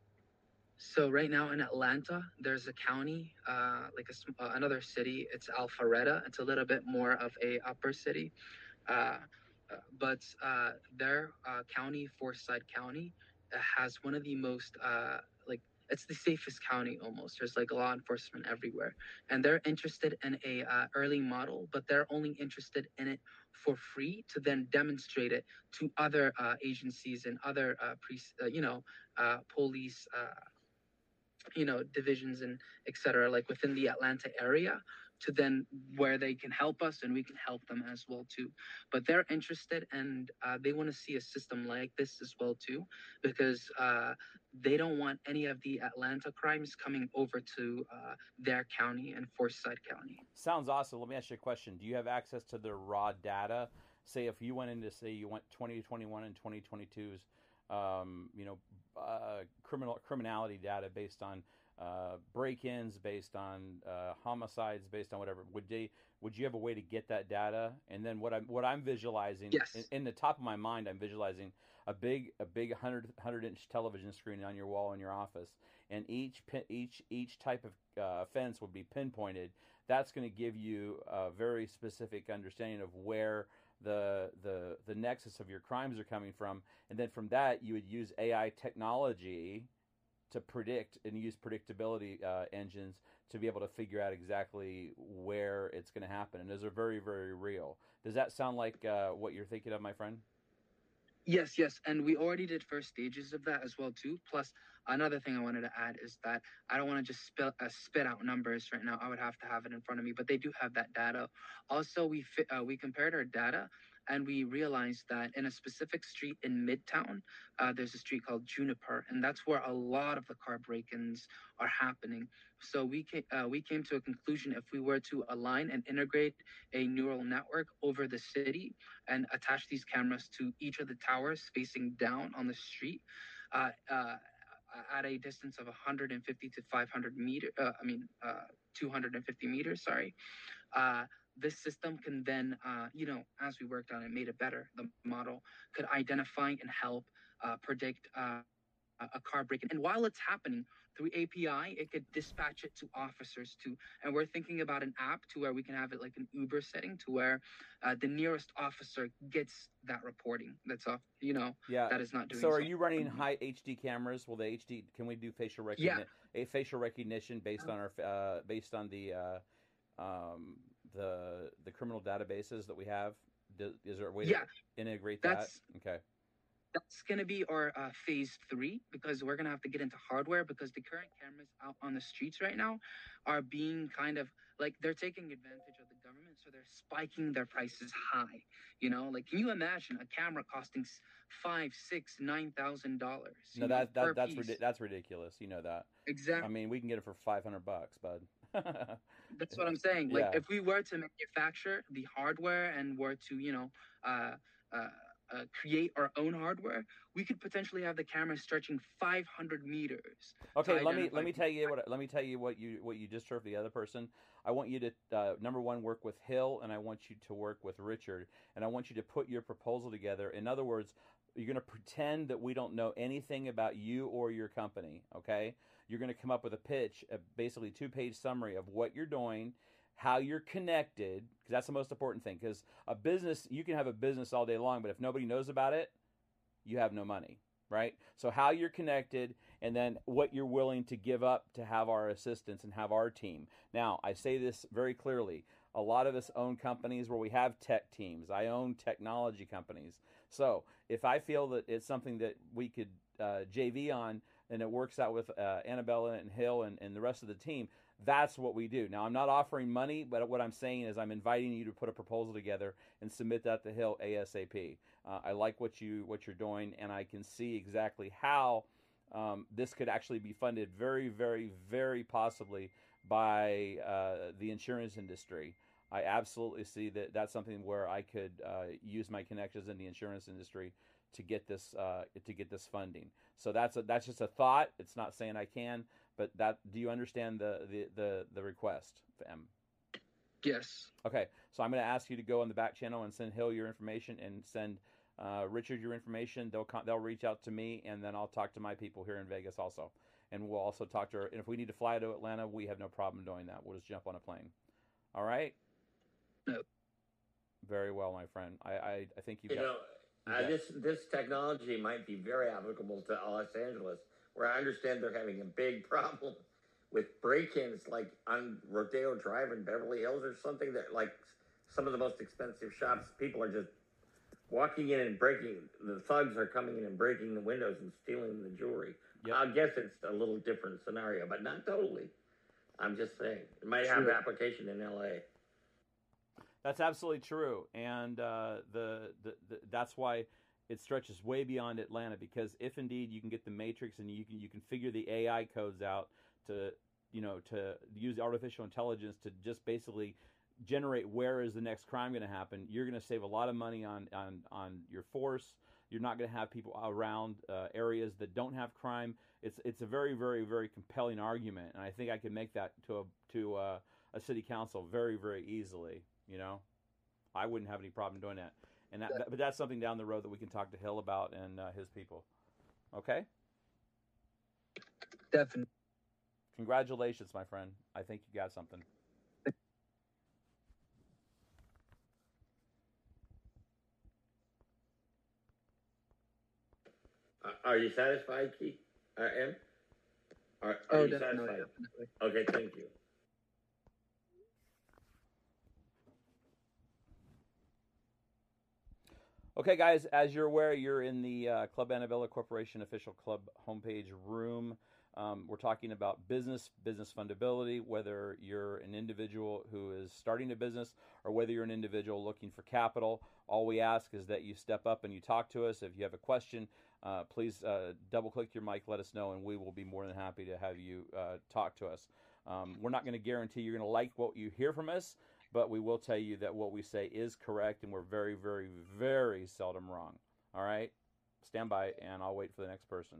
S11: So right now in Atlanta, there's a county, uh, like a, uh, another city. It's Alpharetta. It's a little bit more of a upper city, uh, uh, but uh, their uh, county, Forsyth County, uh, has one of the most uh, like it's the safest county almost. There's like law enforcement everywhere, and they're interested in a uh, early model, but they're only interested in it for free to then demonstrate it to other uh, agencies and other uh, pre, uh, you know, uh, police. Uh, you know, divisions and et cetera, like within the Atlanta area, to then where they can help us and we can help them as well too. But they're interested, and uh, they want to see a system like this as well too, because uh, they don't want any of the Atlanta crimes coming over to uh, their county and Forsyth County.
S1: Sounds awesome. Let me ask you a question. Do you have access to the raw data? Say if you went into, say you went twenty twenty-one and twenty twenty-two's Um, you know, uh, criminal criminality data based on uh, break-ins, based on uh, homicides, based on whatever. Would they? Would you have a way to get that data? And then what I'm what I'm visualizing
S11: yes.
S1: in, in the top of my mind, I'm visualizing a big a big one hundred, one hundred inch television screen on your wall in your office, and each each each type of uh, offense would be pinpointed. That's going to give you a very specific understanding of where the the the nexus of your crimes are coming from, and then from that you would use A I technology to predict and use predictability uh, engines to be able to figure out exactly where it's going to happen, and those are very, very real. Does that sound like uh, what you're thinking of, my friend?
S11: Yes, yes, and we already did first stages of that as well too. Plus, another thing I wanted to add is that I don't want to just spit, uh, spit out numbers right now. I would have to have it in front of me, but they do have that data. Also, we fit, uh, we compared our data, and we realized that in a specific street in Midtown, uh, there's a street called Juniper, and that's where a lot of the car break-ins are happening. So we came, uh, we came to a conclusion: if we were to align and integrate a neural network over the city and attach these cameras to each of the towers facing down on the street, uh, uh, at a distance of one hundred fifty to five hundred meter, uh, I mean, uh, two hundred fifty meters, sorry, uh, this system can then, uh, you know, as we worked on it, made it better, the model could identify and help uh, predict uh, a car break-in. And while it's happening through A P I, it could dispatch it to officers too. And we're thinking about an app to where we can have it like an Uber setting to where uh, the nearest officer gets that reporting. That's off, you know,
S1: yeah.
S11: that is not doing
S1: so. Are
S11: something.
S1: you running high H D cameras? Will the H D? Can we do facial recognition?
S11: Yeah.
S1: A facial recognition based on our uh, based on the uh, um, the the criminal databases that we have. Does, is there a way
S11: yeah.
S1: to integrate
S11: That's,
S1: that? Okay.
S11: That's going to be our uh, phase three, because we're going to have to get into hardware, because the current cameras out on the streets right now are being kind of like, they're taking advantage of the government. So they're spiking their prices high. You know, like, can you imagine a camera costing five, six, nine thousand dollars?
S1: No, that, that that's rid- that's ridiculous. You know that.
S11: Exactly.
S1: I mean, we can get it for five hundred bucks, bud.
S11: That's what I'm saying. Like,
S1: yeah.
S11: if we were to manufacture the hardware and were to, you know, uh, uh, Uh, create our own hardware, we could potentially have the camera stretching five hundred meters.
S1: Okay, let me let me tell you what let me tell you what you what you just heard for the other person. I want you to uh, number one, work with Hill, and I want you to work with Richard, and I want you to put your proposal together. In other words, you're going to pretend that we don't know anything about you or your company. Okay, you're going to come up with a pitch, a basically two-page summary of what you're doing, how you're connected, because that's the most important thing. Because a business, you can have a business all day long, but if nobody knows about it, you have no money, right? So how you're connected, and then what you're willing to give up to have our assistance and have our team. Now, I say this very clearly. A lot of us own companies where we have tech teams. I own technology companies. So if I feel that it's something that we could uh, J V on, and it works out with uh, Annabella and Hill and, and the rest of the team, that's what we do. Now, I'm not offering money, but what I'm saying is I'm inviting you to put a proposal together and submit that to Hill ASAP. Uh, I like what you what you're doing, and I can see exactly how um, this could actually be funded very, very, very possibly by uh, the insurance industry. I absolutely see that that's something where I could uh, use my connections in the insurance industry to get this uh, to get this funding. So that's a, that's just a thought. It's not saying I can, but that do you understand the the the, the request, M?
S11: Yes.
S1: Okay, so I'm going to ask you to go on the back channel and send Hill your information and send uh, Richard your information. They'll con- they'll reach out to me, and then I'll talk to my people here in Vegas also, and we'll also talk to her. And if we need to fly to Atlanta, we have no problem doing that. We'll just jump on a plane. All right.
S11: No.
S1: Very well, my friend. I I, I think you've
S4: You
S1: got.
S4: know, uh, this this technology might be very applicable to Los Angeles, where I understand they're having a big problem with break-ins, like on Rodeo Drive in Beverly Hills or something. That like some of the most expensive shops, people are just walking in and breaking. The thugs are coming in and breaking the windows and stealing the jewelry.
S1: Yep.
S4: I guess it's a little different scenario, but not totally. I'm just saying it might have
S11: Sure.
S4: application in L A.
S1: That's absolutely true, and uh, the, the the that's why it stretches way beyond Atlanta. Because if indeed you can get the matrix and you can you can figure the A I codes out to you know to use artificial intelligence to just basically generate where is the next crime going to happen, you're going to save a lot of money on on on your force. You're not going to have people around uh, areas that don't have crime. It's it's a very very very compelling argument, and I think I can make that to a to a, a city council very very easily. You know, I wouldn't have any problem doing that. And that, that, but that's something down the road that we can talk to Hill about and uh, his people. Okay?
S11: Definitely.
S1: Congratulations, my friend. I think you got something.
S4: Uh, are you satisfied, Keith? Uh, M? Are, are
S11: Oh,
S4: you
S11: definitely,
S4: satisfied?
S11: definitely.
S4: Okay, thank you.
S1: Okay, guys, as you're aware, you're in the uh, Club Annabella Corporation official club homepage room. Um, we're talking about business, business fundability, whether you're an individual who is starting a business or whether you're an individual looking for capital. All we ask is that you step up and you talk to us. If you have a question, uh, please uh, double-click your mic, let us know, and we will be more than happy to have you uh, talk to us. Um, we're not going to guarantee you're going to like what you hear from us, but we will tell you that what we say is correct, and we're very, very, very seldom wrong. All right? Stand by, and I'll wait for the next person.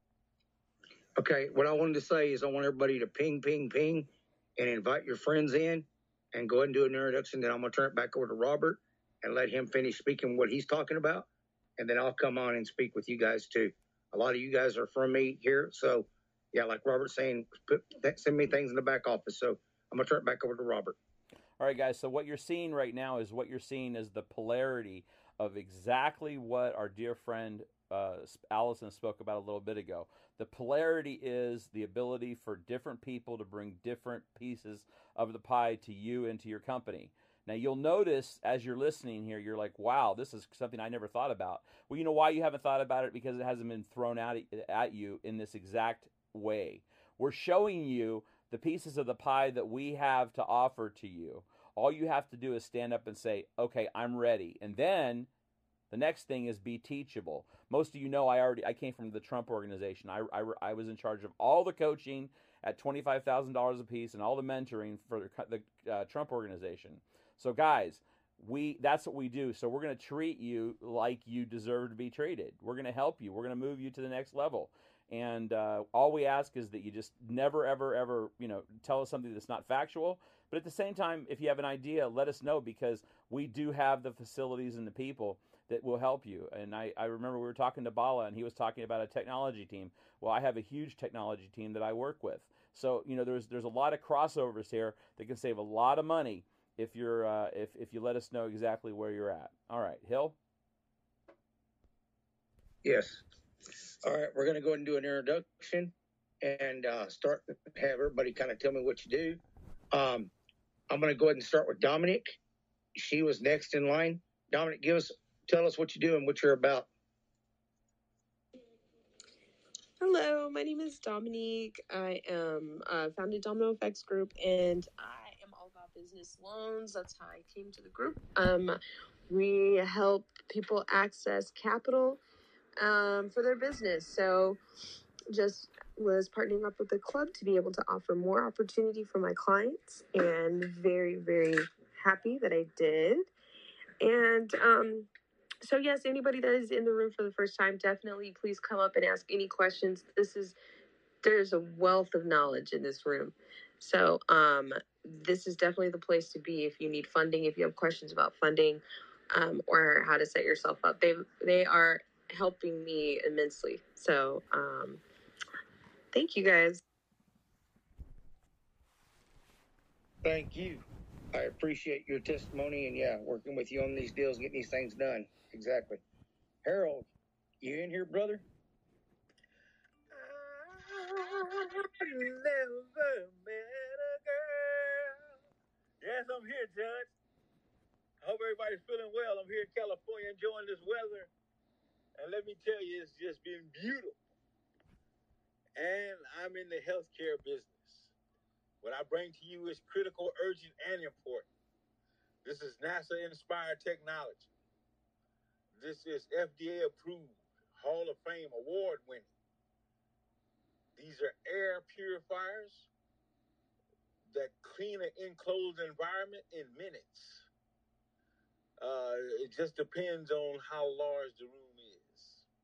S10: Okay, what I wanted to say is I want everybody to ping, ping, ping, and invite your friends in, and go ahead and do an introduction. Then I'm going to turn it back over to Robert and let him finish speaking what he's talking about, and then I'll come on and speak with you guys too. A lot of you guys are from me here, so yeah, like Robert's saying, put, send me things in the back office. So I'm going to turn it back over to Robert.
S1: All right, guys, so what you're seeing right now is what you're seeing is the polarity of exactly what our dear friend uh, Allison spoke about a little bit ago. The polarity is the ability for different people to bring different pieces of the pie to you and to your company. Now, you'll notice as you're listening here, you're like, wow, this is something I never thought about. Well, you know why you haven't thought about it? Because it hasn't been thrown out at you in this exact way. We're showing you the pieces of the pie that we have to offer to you. All you have to do is stand up and say, okay, I'm ready. And then the next thing is be teachable. Most of you know I already I came from the Trump organization. I, I, I was in charge of all the coaching at twenty-five thousand dollars a piece and all the mentoring for the, the uh, Trump organization. So guys, we that's what we do. So we're going to treat you like you deserve to be treated. We're going to help you. We're going to move you to the next level. And uh, all we ask is that you just never, ever, ever, you know, tell us something that's not factual. But at the same time, if you have an idea, let us know, because we do have the facilities and the people that will help you. And I, I remember we were talking to Bala, and he was talking about a technology team. Well, I have a huge technology team that I work with. So, you know, there's there's a lot of crossovers here that can save a lot of money if you're uh, if if you let us know exactly where you're at. All right, Hill.
S10: Yes. All right, we're going to go ahead and do an introduction and uh, start, have everybody kind of tell me what you do. Um, I'm going to go ahead and start with Dominic. She was next in line. Dominic, give us, tell us what you do and what you're about.
S12: Hello, my name is Dominique. I am uh, founded Domino Effects Group, and I am all about business loans. That's how I came to the group. Um, we help people access capital um, for their business. So just was partnering up with the club to be able to offer more opportunity for my clients, and very, very happy that I did. And um, so yes, anybody that is in the room for the first time, definitely please come up and ask any questions. This is there's a wealth of knowledge in this room. So um, this is definitely the place to be if you need funding, if you have questions about funding, um, or how to set yourself up. They they are helping me immensely. So um, thank you guys.
S10: Thank you. I appreciate your testimony and yeah, working with you on these deals, getting these things done. Exactly. Harold, you in here, brother?
S13: Never met a girl. Yes, I'm here, Judge. I hope everybody's feeling well. I'm here in California enjoying this weather. And let me tell you, it's just been beautiful. And I'm in the healthcare business. What I bring to you is critical, urgent, and important. This is NASA-inspired technology. This is F D A-approved, Hall of Fame, award-winning. These are air purifiers that clean an enclosed environment in minutes. Uh, it just depends on how large the room is.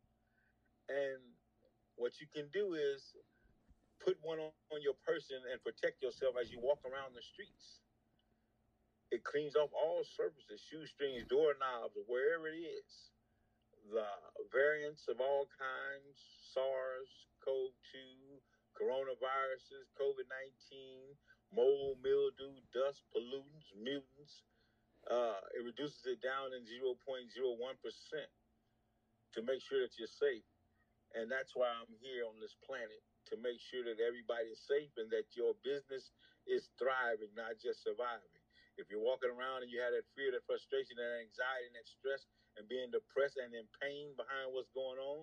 S13: And what you can do is put one on, on your person and protect yourself as you walk around the streets. It cleans off all surfaces, shoestrings, doorknobs, wherever it is. The variants of all kinds, SARS, CoV two, coronaviruses, COVID nineteen, mold, mildew, dust, pollutants, mutants. Uh, it reduces it down in zero point zero one percent to make sure that you're safe. And that's why I'm here on this planet, to make sure that everybody's safe and that your business is thriving, not just surviving. If you're walking around and you have that fear, that frustration, that anxiety, and that stress, and being depressed and in pain behind what's going on,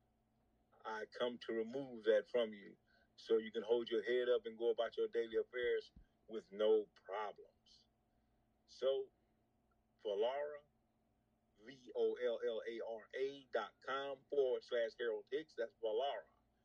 S13: I come to remove that from you so you can hold your head up and go about your daily affairs with no problems. So, for Laura, V O L L A R A dot com forward slash Harold Hicks. That's Valara.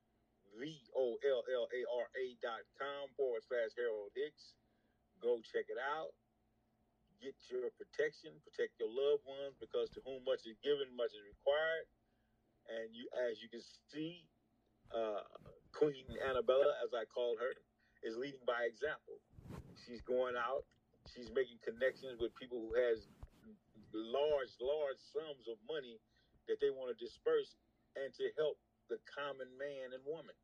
S13: V O L L A R A dot com forward slash Harold Hicks. Go check it out. Get your protection. Protect your loved ones, because to whom much is given, much is required. And you, as you can see, uh, Queen Annabella, as I call her, is leading by example. She's going out. She's making connections with people who has large, large sums of money that they want to disperse and to help the common man and woman.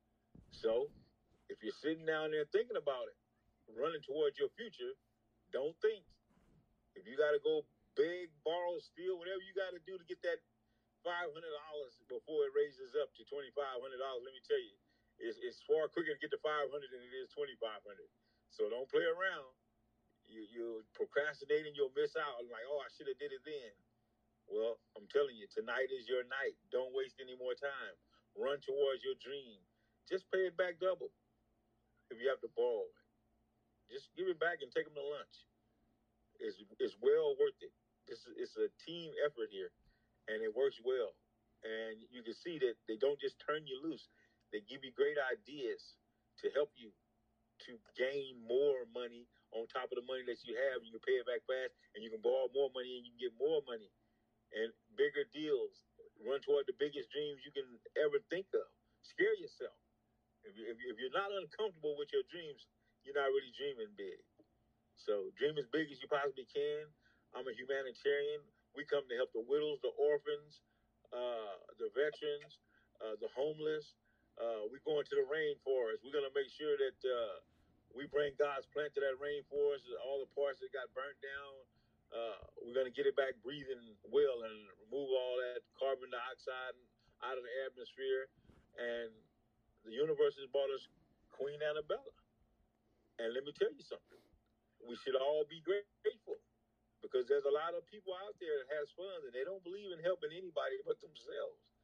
S13: So, if you're sitting down there thinking about it, running towards your future, don't think. If you got to go beg, borrow, steal, whatever you got to do to get that five hundred dollars before it raises up to twenty-five hundred dollars, let me tell you, it's, it's far quicker to get to five hundred dollars than it is twenty-five hundred dollars. So don't play around. You, you're procrastinating, you'll miss out. Like, oh, I should have did it then. Well, I'm telling you, tonight is your night. Don't waste any more time. Run towards your dream. Just pay it back double if you have to borrow it. Just give it back and take them to lunch. It's, it's well worth it. This is, it's a team effort here, and it works well. And you can see that they don't just turn you loose. They give you great ideas to help you to gain more money on top of the money that you have. You can pay it back fast, and you can borrow more money, and you can get more money and bigger deals. Run toward the biggest dreams you can ever think of. Scare yourself. If, you, if, you, if you're not uncomfortable with your dreams, you're not really dreaming big. So dream as big as you possibly can. I'm a humanitarian. We come to help the widows, the orphans, uh, the veterans, uh, the homeless. Uh, we're going to the rainforest. We're going to make sure that uh, we bring God's plant to that rainforest, all the parts that got burnt down. Uh, we're going to get it back breathing well and remove all that carbon dioxide out of the atmosphere. And the universe has brought us Queen Annabella. And let me tell you something. We should all be grateful, because there's a lot of people out there that has funds and they don't believe in helping anybody but themselves.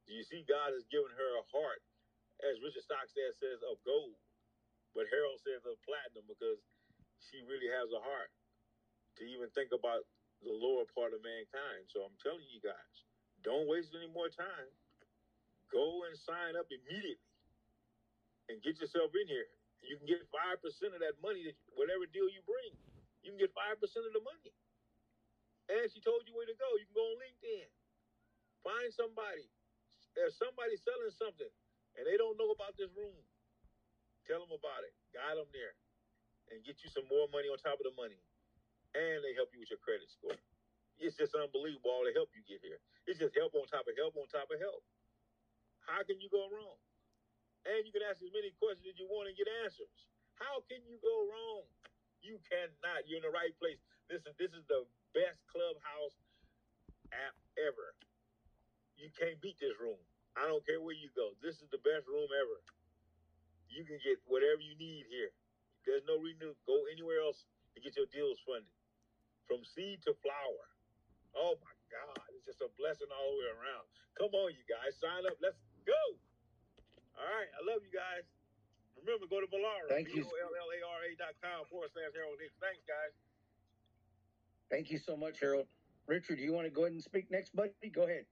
S13: Do you see God has given her a heart, as Richard Stockstead says, of gold, but Harold says of platinum, because she really has a heart to even think about the lower part of mankind. So I'm telling you guys, don't waste any more time. Go and sign up immediately and get yourself in here. You can get five percent of that money, that whatever deal you bring, you can get five percent of the money. And she told you where to go. You can go on LinkedIn. Find somebody. There's somebody selling something and they don't know about this room. Tell them about it. Guide them there and get you some more money on top of the money. And they help you with your credit score. It's just unbelievable all the help you get here. It's just help on top of help on top of help. How can you go wrong? And you can ask as many questions as you want and get answers. How can you go wrong? You cannot. You're in the right place. Listen, this is the best Clubhouse app ever. You can't beat this room. I don't care where you go. This is the best room ever. You can get whatever you need here. There's no renew. Go anywhere else to get your deals funded. From seed to flower. Oh my God. It's just a blessing all the way around. Come on, you guys. Sign up. Let's go. All right. I love you guys. Remember, go to Vallara.
S10: Thank you.
S13: B O L L A R A dot com forward slash Harold Hicks. Thanks, guys.
S10: Thank you so much, Harold. Richard, do you want to go ahead and speak next, buddy? Go ahead.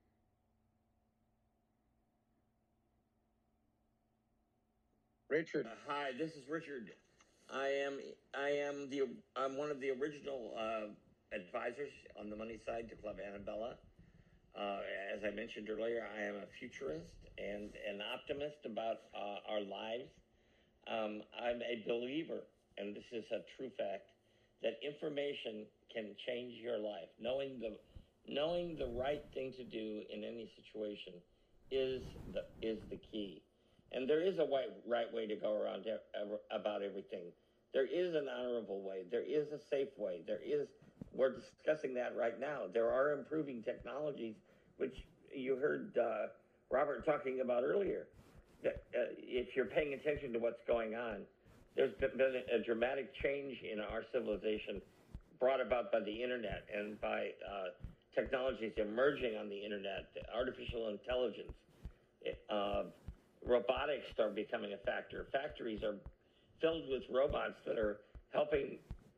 S10: Richard.
S4: Uh, hi, this is Richard. I am I am the I'm one of the original uh, advisors on the money side to Club Annabella. Uh, as I mentioned earlier, I am a futurist and an optimist about uh, our lives. Um, I'm a believer, and this is a true fact, that information can change your life. Knowing the knowing the right thing to do in any situation is the is the key. And there is a right, right way to go around about everything. There is an honorable way. There is a safe way. There is, we're discussing that right now. There are improving technologies, which you heard uh, Robert talking about earlier. That, uh, if you're paying attention to what's going on, there's been a dramatic change in our civilization brought about by the internet and by uh, technologies emerging on the internet, artificial intelligence, uh, robotics are becoming a factor. Factories are filled with robots that are helping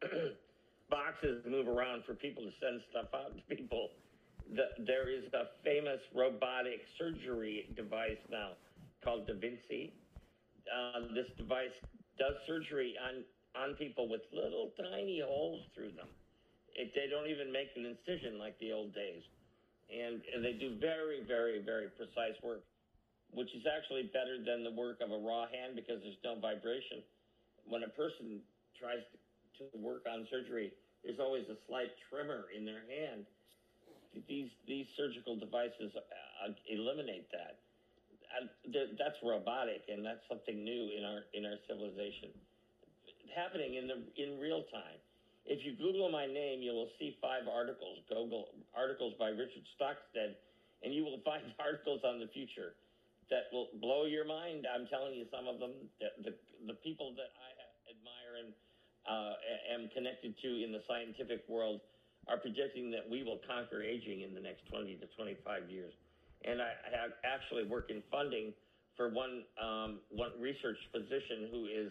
S4: boxes move around for people to send stuff out to people. The, there is a famous robotic surgery device now called Da Vinci. Uh, this device does surgery on, on people with little tiny holes through them. It, they don't even make an incision like the old days. And, and they do very, very, very precise work, which is actually better than the work of a raw hand because there's no vibration. When a person tries to work on surgery, there's always a slight tremor in their hand. These these surgical devices uh, eliminate that. Uh, that's robotic, and that's something new in our in our civilization, happening in the in real time. If you Google my name, you will see five articles. Google articles by Richard Stockstead, and you will find articles on the future that will blow your mind. I'm telling you, some of them, the the, the people that I admire and uh, am connected to in the scientific world are projecting that we will conquer aging in the next twenty to twenty-five years. And I, I actually work in funding for one um, one research physician who is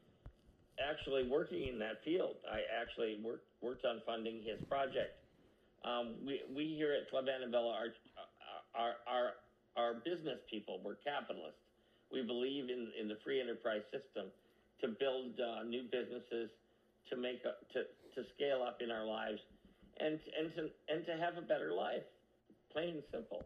S4: actually working in that field. I actually worked worked on funding his project. Um, we we here at Club Annabella are are are are business people. We're capitalists. We believe in in the free enterprise system to build uh, new businesses, to make a, to to scale up in our lives, and and to and to have a better life, plain and simple,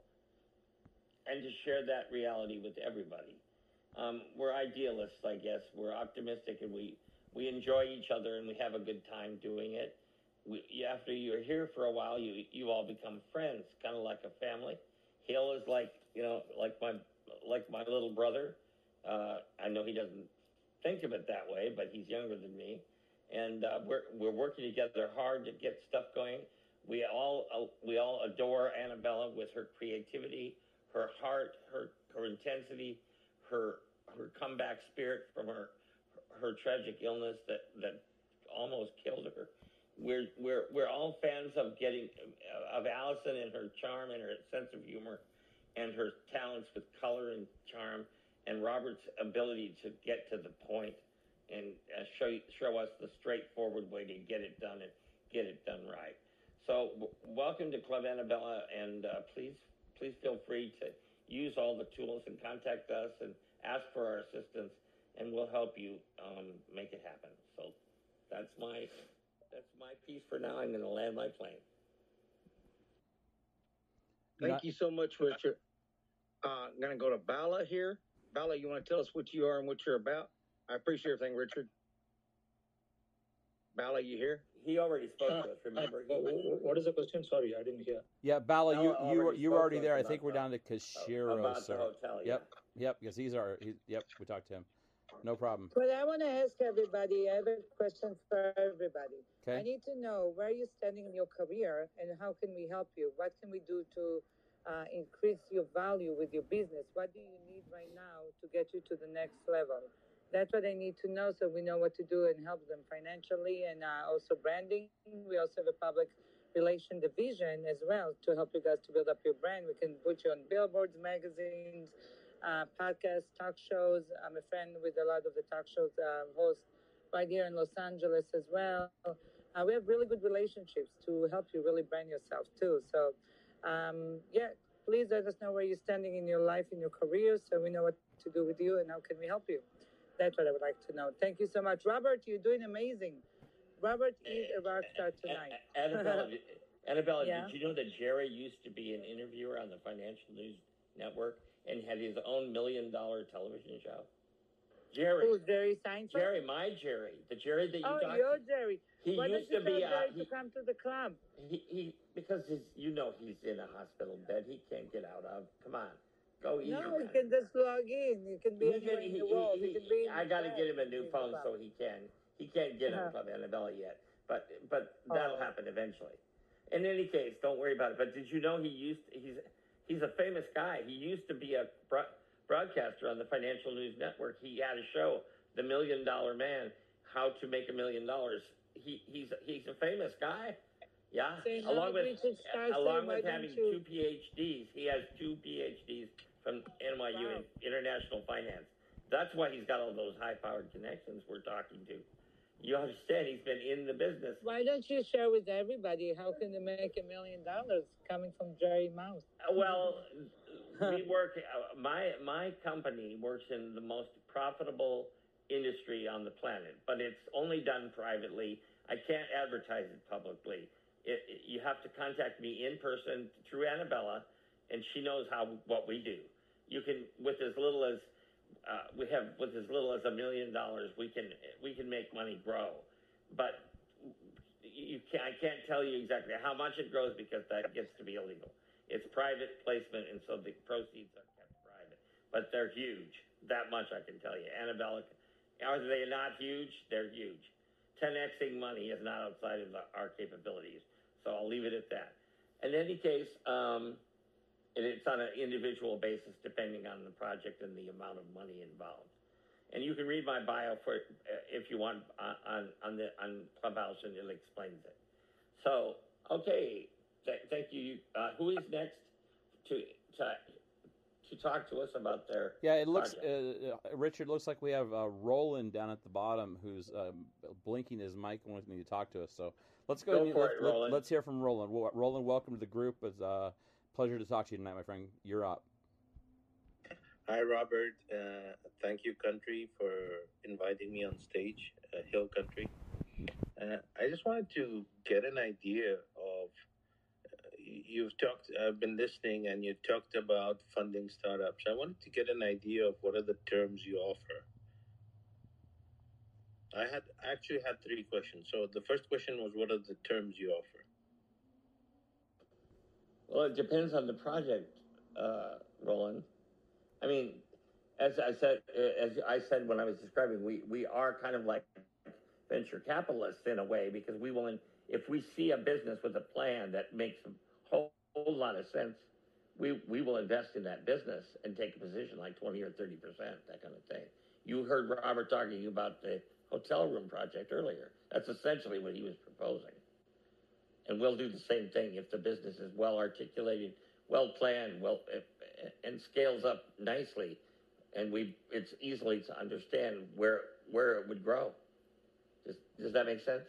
S4: and to share that reality with everybody. Um, we're idealists, I guess. We're optimistic, and we we enjoy each other, and we have a good time doing it. We, after you're here for a while, you you all become friends, kind of like a family. Hill is like you know like my like my little brother. Uh, I know he doesn't think of it that way, but he's younger than me, and uh, we're we're working together hard to get stuff going. We all uh, we all adore Annabella with her creativity, her heart, her her intensity, her her comeback spirit from her her tragic illness that that almost killed her. We're we're we're all fans of getting of Allison and her charm and her sense of humor, and her talents with color and charm, and Robert's ability to get to the point and uh, show show us the straightforward way to get it done and get it done right. So w- welcome to Club Annabella, and uh, please please feel free to use all the tools and contact us and ask for our assistance, and we'll help you um, make it happen. So that's my that's my piece for now. I'm going to land my plane.
S10: Thank
S1: Not-
S10: you so much, Richard. Uh, I'm going to go to Bala here. Bala, you want to tell us what you are and what you're about? I appreciate everything, Richard. Bala, you here?
S4: He already spoke
S9: Uh,
S4: to us, remember?
S9: uh, wh- what is the question? Sorry, I didn't hear.
S1: Yeah, Bala, you
S4: Bala
S1: you were
S4: already
S1: you were
S4: spoke
S1: already
S4: to us
S1: there. I
S4: about
S1: think we're
S4: the-
S1: down to Kashiro,
S4: about the
S1: sir.
S4: hotel, yeah.
S1: Yep, yep, because he's our. He, yep, we talked to him. No problem.
S5: But I want to ask everybody, I have a question for everybody.
S1: Okay.
S5: I need to know where you're standing in your career and how can we help you? What can we do to uh, increase your value with your business? What do you need right now to get you to the next level? That's what I need to know so we know what to do and help them financially and uh, also branding. We also have a public relation division as well to help you guys to build up your brand. We can put you on billboards, magazines, uh, podcasts, talk shows. I'm a friend with a lot of the talk shows uh, hosts right here in Los Angeles as well. Uh, we have really good relationships to help you really brand yourself too. So, um, yeah, please let us know where you're standing in your life, in your career, so we know what to do with you and how can we help you. That's what I would like to know. Thank you so much. Robert, you're doing amazing. Robert is a rock star tonight.
S4: Annabella, Annabella,
S5: Yeah.
S4: did you know that Jerry used to be an interviewer on the Financial News Network and had his own million dollar television show? Jerry.
S5: Who's Jerry Seinfeld?
S4: Jerry, my Jerry. The Jerry that you
S5: Oh,
S4: talked
S5: your
S4: to.
S5: Jerry.
S4: He
S5: Why
S4: used
S5: don't
S4: to
S5: you
S4: be
S5: tell
S4: uh,
S5: Jerry
S4: he,
S5: to come to the club?
S4: he, he because his, you know he's in a hospital bed he can't get out of. Come on. Go easy.
S5: No,
S4: on
S5: you
S4: him.
S5: can just log in. You can be
S4: He
S5: anywhere
S4: can-
S5: in
S4: he-
S5: the
S4: he-
S5: world.
S4: he-
S5: you can be in
S4: I
S5: the
S4: got to
S5: bed
S4: get him a
S5: in
S4: new
S5: the
S4: phone
S5: club.
S4: so he can. He can't get on
S5: Uh-huh.
S4: Club Annabella yet, but but that'll
S5: Oh.
S4: happen eventually. In any case, don't worry about it. But did you know he used he's he's a famous guy. He used to be a bro- broadcaster on the Financial News Network. He had a show, The Million Dollar Man, How to Make a Million Dollars. He he's he's a famous guy. Yeah,
S5: Say hi,
S4: along with
S5: Richard Starr,
S4: along
S5: why
S4: with
S5: don't
S4: having
S5: you-
S4: two P H Ds. He has two P H Ds from N Y U
S5: Wow.
S4: in International Finance. That's why he's got all those high-powered connections we're talking to. You understand? He's been in the business.
S5: Why don't you share with everybody how can they make a million dollars coming from Jerry Mouse?
S4: Uh, Well, we work. Uh, my my company works in the most profitable industry on the planet, but it's only done privately. I can't advertise it publicly. It, it, you have to contact me in person through Annabella, and she knows how what we do. You can with as little as uh, we have with as little as a million dollars, we can we can make money grow, but you can I can't tell you exactly how much it grows because that gets to be illegal. It's private placement, and so the proceeds are kept private, but they're huge. That much I can tell you. Annabella, are they not huge? They're huge. ten Xing money is not outside of the, our capabilities, so I'll leave it at that. In any case, um, and it's on an individual basis depending on the project and the amount of money involved. And you can read my bio for uh, if you want uh, on on the on Clubhouse, and it explains it. So, okay, th- thank you. Uh, who is next to to to talk to us about their
S1: Yeah, it looks.
S4: project?
S1: Uh, uh, Richard, looks like we have uh, Roland down at the bottom who's um, blinking his mic and wants me to talk to us. So let's go.
S4: Go
S1: ahead and
S4: for
S1: let,
S4: it,
S1: let,
S4: Roland.
S1: let's hear from Roland. Well, Roland, welcome to the group. It's a uh, pleasure to talk to you tonight, my friend. You're up.
S14: Hi, Robert. Uh, thank you, Country, for inviting me on stage, uh, Hill Country. Uh, I just wanted to get an idea of, uh, you've talked, I've been listening, and you talked about funding startups. I wanted to get an idea of what are the terms you offer. I had actually had three questions. So the first question was, what are the terms you offer?
S4: Well, it depends on the project, uh, Roland. I mean, as I said, as I said when I was describing, we, we are kind of like venture capitalists in a way, because we will, if we see a business with a plan that makes a whole, whole lot of sense, we we will invest in that business and take a position like twenty or thirty percent, that kind of thing. You heard Robert talking about the hotel room project earlier. That's essentially what he was proposing. And we'll do the same thing if the business is well articulated, well planned, well, and scales up nicely, and we it's easily to understand where where it would grow. Does, does that make sense?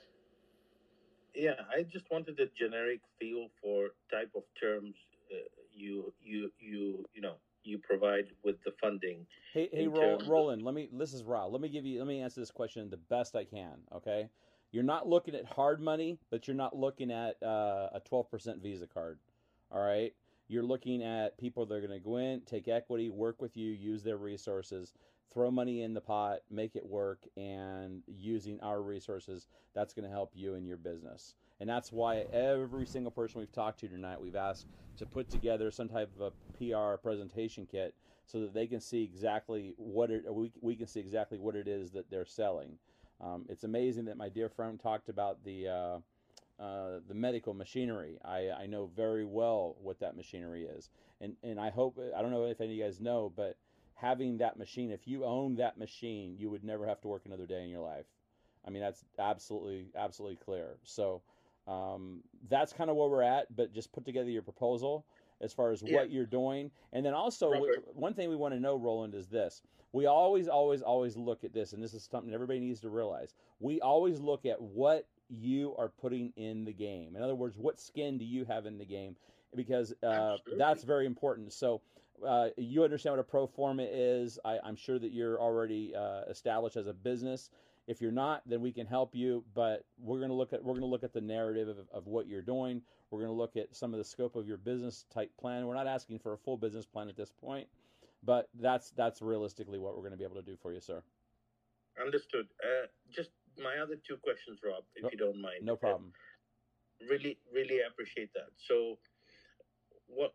S14: Yeah, I just wanted a generic feel for type of terms uh, you you you you know you provide with the funding.
S1: Hey, hey,
S14: in
S1: Roland,
S14: terms
S1: Roland, let me. This is Rob. Let me give you. Let me answer this question the best I can. Okay, you're not looking at hard money, but you're not looking at uh, a twelve percent Visa card. All right, you're looking at people that are going to go in, take equity, work with you, use their resources, throw money in the pot, make it work, and using our resources, that's going to help you in your business. And that's why every single person we've talked to tonight, we've asked to put together some type of a P R presentation kit so that they can see exactly what it, we, we can see exactly what it is that they're selling. Um, it's amazing that my dear friend talked about the uh, uh, the medical machinery. I, I know very well what that machinery is. And, and I hope, I don't know if any of you guys know, but having that machine, if you own that machine, you would never have to work another day in your life. I mean, that's absolutely, absolutely clear. So um, that's kind of where we're at, but just put together your proposal as far as
S14: Yeah.
S1: what you're doing. And then also, w-
S14: Robert.
S1: one thing we want to know, Roland, is this. We always, always, always look at this, and this is something everybody needs to realize. We always look at what you are putting in the game. In other words, what skin do you have in the game? Because uh, that's very important. So uh, you understand what a pro forma is. I, I'm sure that you're already uh, established as a business. If you're not, then we can help you. But we're going to look at we're going to look at the narrative of, of what you're doing. We're going to look at some of the scope of your business type plan. We're not asking for a full business plan at this point, but that's that's realistically what we're going to be able to do for you, sir.
S14: Understood. Uh, just my other two questions, Rob, if
S1: No-
S14: you don't mind.
S1: No problem.
S14: Uh, really, really appreciate that. So, what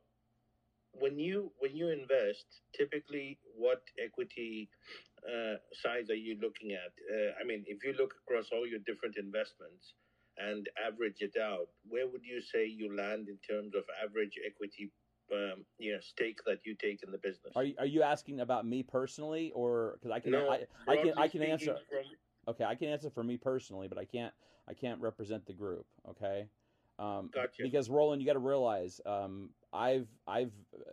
S14: when you when you invest, typically, what equity uh, size are you looking at? Uh, I mean, if you look across all your different investments and average it out, where would you say you land in terms of average equity, um, you know, stake that you take in the business?
S1: Are you, are you asking about me personally, or because I can
S14: No,
S1: I, I can I
S14: broadly
S1: can answer.
S14: speaking, from
S1: Okay, I can answer for me personally, but I can't I can't represent the group. Okay, um,
S14: Gotcha.
S1: because Roland, you got to realize um, I've I've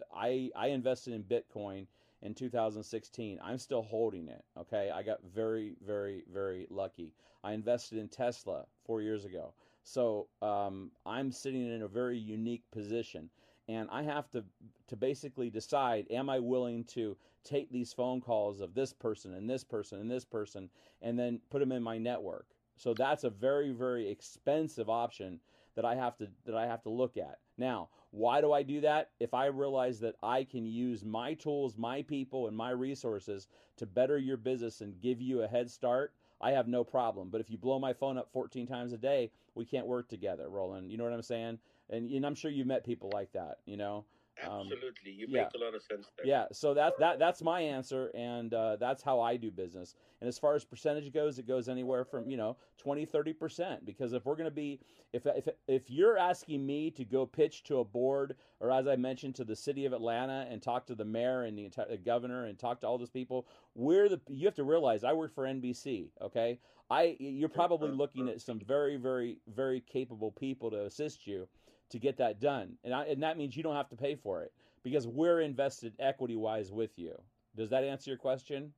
S1: I I invested in Bitcoin in two thousand sixteen. I'm still holding it. Okay, I got very very very lucky. I invested in Tesla four years ago, so um, I'm sitting in a very unique position. And I have to to basically decide, am I willing to take these phone calls of this person and this person and this person and then put them in my network? So that's a very, very expensive option that I have to that I have to look at. Now, why do I do that? If I realize that I can use my tools, my people, and my resources to better your business and give you a head start, I have no problem. But if you blow my phone up fourteen times a day, we can't work together, Roland. You know what I'm saying? And, and I'm sure you've met people like that, you know? Um,
S14: Absolutely, you
S1: yeah.
S14: make a lot of sense there.
S1: Yeah, so that that that's my answer, and uh, that's how I do business. And as far as percentage goes, it goes anywhere from, you know, twenty, thirty percent. Because if we're going to be, if, if if you're asking me to go pitch to a board, or as I mentioned, to the city of Atlanta and talk to the mayor and the, entire, the governor and talk to all those people, we're the, you have to realize I work for N B C, okay? I You're probably looking at some very, very, very capable people to assist you to get that done. And, I, and that means you don't have to pay for it because we're invested equity-wise with you. Does that answer your question?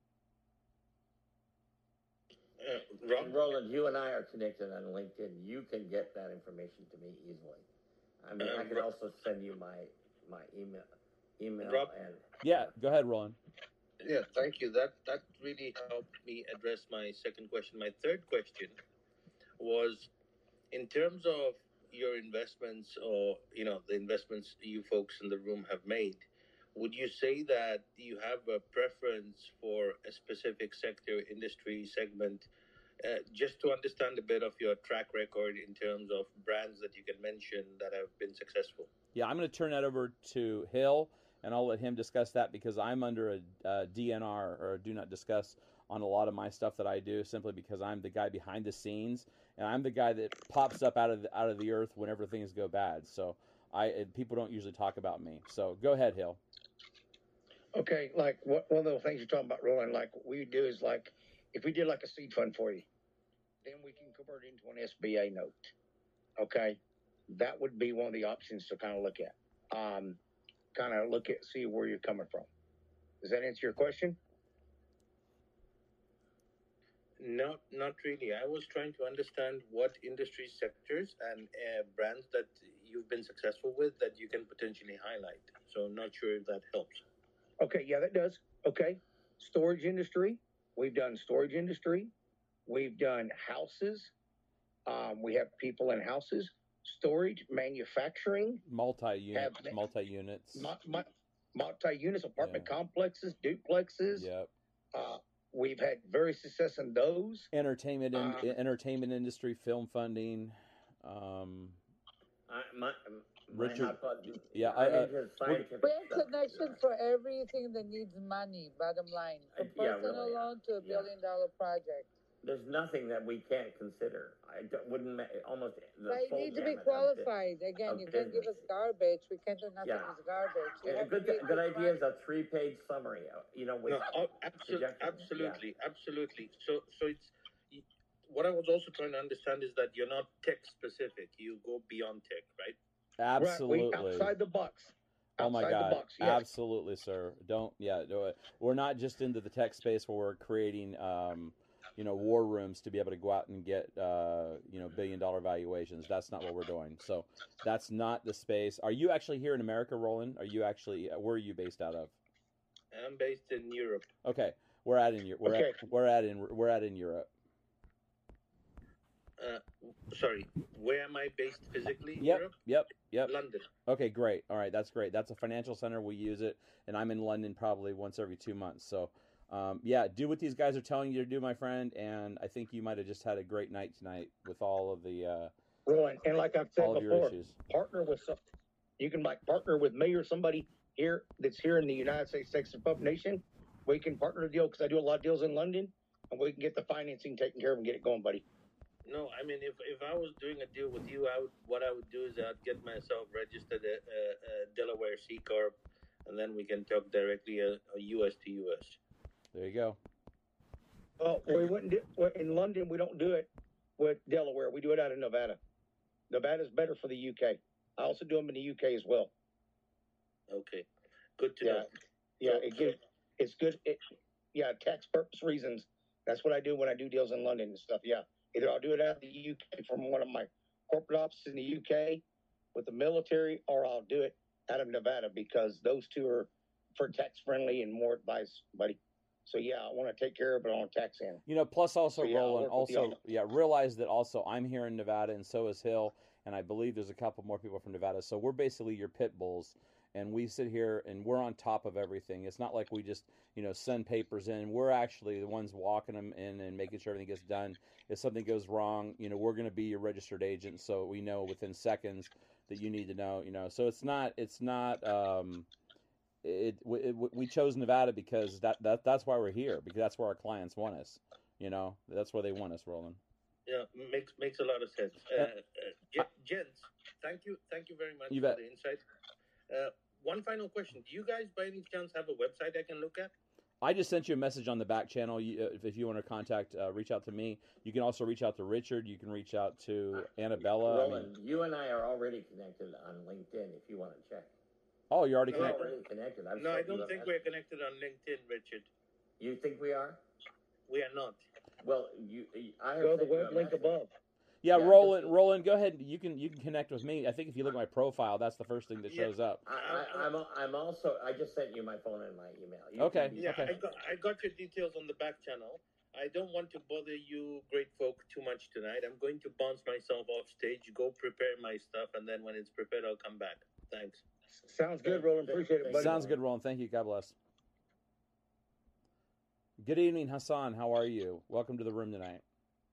S14: Uh, Rob?
S4: And Roland, you and I are connected on LinkedIn. You can get that information to me easily. I mean, I
S14: Um,
S4: can
S14: Ro-
S4: also send you my my email email
S14: Rob?
S4: and
S1: Yeah, go ahead, Roland.
S14: Yeah, thank you. That that really helped me address my second question. My third question was, in terms of your investments, or you know, the investments you folks in the room have made, would you say that you have a preference for a specific sector, industry, segment, uh, just to understand a bit of your track record in terms of brands that you can mention that have been successful?
S1: Yeah, I'm going to turn that over to Hill, and I'll let him discuss that because I'm under a, a D N R, or a do not discuss, on a lot of my stuff that I do, simply because I'm the guy behind the scenes, and I'm the guy that pops up out of the, out of the earth whenever things go bad. So I people don't usually talk about me. So go ahead, Hill.
S10: Okay, like what, one of the things you're talking about, Roland, like what we do is like, if we did like a seed fund for you, then we can convert it into an S B A note. Okay, that would be one of the options to kind of look at. Um, kind of look at, see where you're coming from. Does that answer your question?
S14: Not, not really. I was trying to understand what industry sectors and uh, brands that you've been successful with that you can potentially highlight. So I'm not sure if that helps.
S10: Okay, yeah, that does. Okay. Storage industry. We've done storage industry. We've done houses. Um, we have people in houses. Storage, manufacturing.
S1: Multi-unit,
S10: Have-
S1: multi-units.
S10: mu- mu- multi-units, apartment complexes, duplexes.
S1: Yep.
S10: Uh, we've had very success in those.
S1: Entertainment, in,
S10: Uh,
S1: entertainment industry, film funding. Um,
S4: I, my, my
S1: Richard,
S4: hot button-
S1: yeah,
S4: I'm
S1: I, uh,
S4: into
S1: we're-
S4: scientific
S5: We have
S4: stuff.
S5: connection for everything that needs money, bottom line. From
S4: Uh, yeah,
S5: personal
S4: really.
S5: loan to a
S4: Yeah.
S5: billion dollar project.
S4: There's nothing that we can't consider. I don't, wouldn't ma- almost the
S5: But you
S4: full
S5: need to be
S4: gamut of bu-
S5: qualified. Again,
S4: of
S5: you can't give us
S4: business.
S5: garbage. We can't do nothing
S4: Yeah.
S5: with garbage. You
S4: And a
S5: have to
S4: good,
S5: be a
S4: good idea
S5: client.
S4: is a three-page summary. uh, You know, with
S14: No, oh, absolutely,
S4: projections.
S14: absolutely, absolutely. So, so it's what I was also trying to understand is that you're not tech specific. You go beyond tech, right?
S1: absolutely.
S10: Right, we, outside the box.
S1: Oh my
S10: Outside
S1: God!
S10: the box, yes.
S1: Absolutely, sir. Don't yeah. Do it. We're not just into the tech space where we're creating, um, you know, war rooms to be able to go out and get, uh, you know, billion dollar valuations. That's not what we're doing. So that's not the space. Are you actually here in America, Roland? Are you actually? Where are you based out of?
S14: I'm based in Europe.
S1: Okay, we're at in Europe. We're
S14: Okay.
S1: at, we're at in we're at in Europe.
S14: Uh, sorry, where am I based physically?
S1: Yep,
S14: Europe?
S1: yep, yep.
S14: London.
S1: Okay, great. All right, that's great. That's a financial center. We use it, and I'm in London probably once every two months. So, um, yeah, do what these guys are telling you to do, my friend. And I think you might have just had a great night tonight with all of the uh,
S10: Well, and, and like I've said
S1: all of your
S10: before,
S1: issues.
S10: partner with some. You can like partner with me or somebody here that's here in the United States, Texas Pup Nation. We can partner a deal because I do a lot of deals in London, and we can get the financing taken care of and get it going, buddy.
S14: No, I mean, if, if I was doing a deal with you, I would what I would do is I'd get myself registered at uh, uh, Delaware C Corp, and then we can talk directly uh, U S to U S.
S1: There you go.
S10: Well, we wouldn't do well, in London. We don't do it with Delaware. We do it out of Nevada. Nevada's better for the U K. I also do them in the U K as well.
S14: Okay, good to
S10: Yeah,
S14: know.
S10: yeah.
S14: So-
S10: It gives. It's good. It, yeah, tax purpose reasons. That's what I do when I do deals in London and stuff. Yeah, either I'll do it out of the U K from one of my corporate offices in the U K with the military, or I'll do it out of Nevada because those two are for tax friendly and more advice, buddy. So yeah, I want to take care of it on tax end.
S1: You know, plus also
S10: So, yeah, I'll
S1: Roland,
S10: work with you
S1: also
S10: on
S1: yeah, realize that also I'm here in Nevada and so is Hill, and I believe there's a couple more people from Nevada. So we're basically your pit bulls, and we sit here and we're on top of everything. It's not like we just you know send papers in. We're actually the ones walking them in and making sure everything gets done. If something goes wrong, you know, we're going to be your registered agent, so we know within seconds that you need to know. You know, so it's not it's not. Um, It, it, we chose Nevada because that, that that's why we're here, because that's where our clients want us. You know, that's where they want us, Roland.
S14: Yeah, makes makes a lot of sense. Uh, uh, Ge- gents, thank you, thank you very much
S1: You
S14: for
S1: bet.
S14: the insight. Uh, one final question: do you guys, by any chance, have a website I can look at?
S1: I just sent you a message on the back channel. You, uh, if you want to contact, uh, reach out to me. You can also reach out to Richard. You can reach out to Annabella. I mean,
S4: Roland, you and I are already connected on LinkedIn. If you want to check,
S1: oh, you're already
S4: we're
S1: connected.
S4: already connected. I've
S14: No, I
S4: sent you
S14: don't
S4: a
S14: think
S4: message.
S14: we're connected on LinkedIn, Richard.
S4: You think we are?
S14: We are not.
S4: Well, you. I have
S10: Go to the
S4: sent you a
S10: web link
S4: message.
S10: above.
S1: Yeah,
S4: Yeah,
S1: Roland. Roland, go ahead. You can you can connect with me. I think if you look at my profile, that's the first thing that
S14: Yeah.
S1: shows up.
S4: I, I, I'm. I'm also. I just sent you my phone and my email. You
S1: Okay.
S4: can be-
S14: Yeah,
S1: Okay.
S14: I got I got your details on the back channel. I don't want to bother you, great folk, too much tonight. I'm going to bounce myself off stage, go prepare my stuff, and then when it's prepared, I'll come back. Thanks.
S10: Sounds good, Roland. Appreciate it, buddy.
S1: Sounds good, Roland. Thank you. God bless. Good evening, Hassan. How are you? Welcome to the room tonight.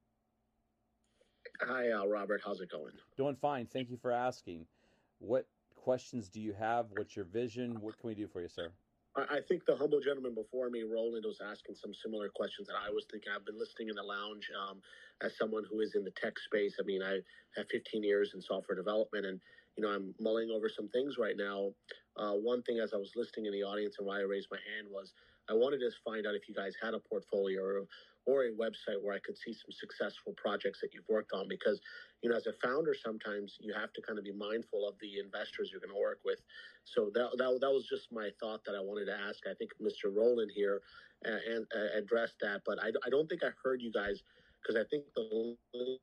S15: Hi, uh, Robert. How's it going?
S1: Doing fine. Thank you for asking. What questions do you have? What's your vision? What can we do for you, sir?
S15: I, I think the humble gentleman before me, Roland, was asking some similar questions that I was thinking. I've been listening in the lounge um, as someone who is in the tech space. I mean, I have fifteen years in software development, and you know, I'm mulling over some things right now. Uh, one thing, as I was listening in the audience and why I raised my hand, was I wanted to find out if you guys had a portfolio or, or a website where I could see some successful projects that you've worked on. Because, you know, as a founder, sometimes you have to kind of be mindful of the investors you're going to work with. So that, that, that was just my thought that I wanted to ask. I think Mister Rowland here uh, and uh, addressed that, but I, I don't think I heard you guys, because I think the link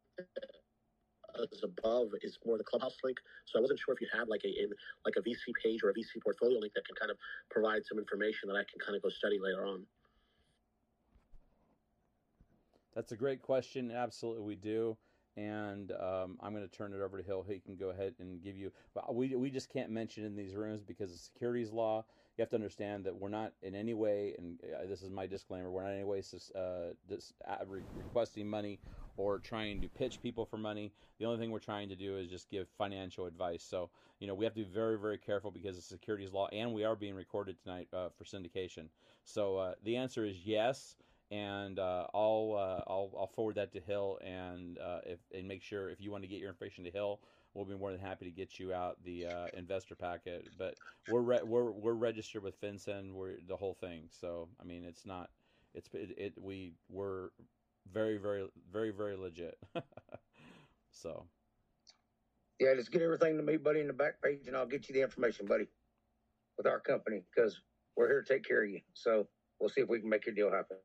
S15: is above is more the Clubhouse link. So I wasn't sure if you had like a in, like a V C page or a V C portfolio link that can kind of provide some information that I can kind of go study later on.
S1: That's a great question. Absolutely, we do. And um, I'm going to turn it over to Hill. He can go ahead and give you. We we just can't mention in these rooms because of securities law. You have to understand that we're not in any way, and uh, this is my disclaimer, we're not in any way uh, dis, uh, re- requesting money or trying to pitch people for money. The only thing we're trying to do is just give financial advice. So, you know, we have to be very, very careful because of securities law, and we are being recorded tonight uh, for syndication. So uh, the answer is yes. And uh, I'll, uh, I'll I'll forward that to Hill, and uh, if and make sure if you want to get your information to Hill, we'll be more than happy to get you out the uh, investor packet. But we're re- we're we're registered with FinCEN, we're the whole thing. So I mean, it's not it's it, it we we're very very very very legit. So
S10: yeah, just get everything to me, buddy, in the back page, and I'll get you the information, buddy, with our company, because we're here to take care of you. So we'll see if we can make your deal happen.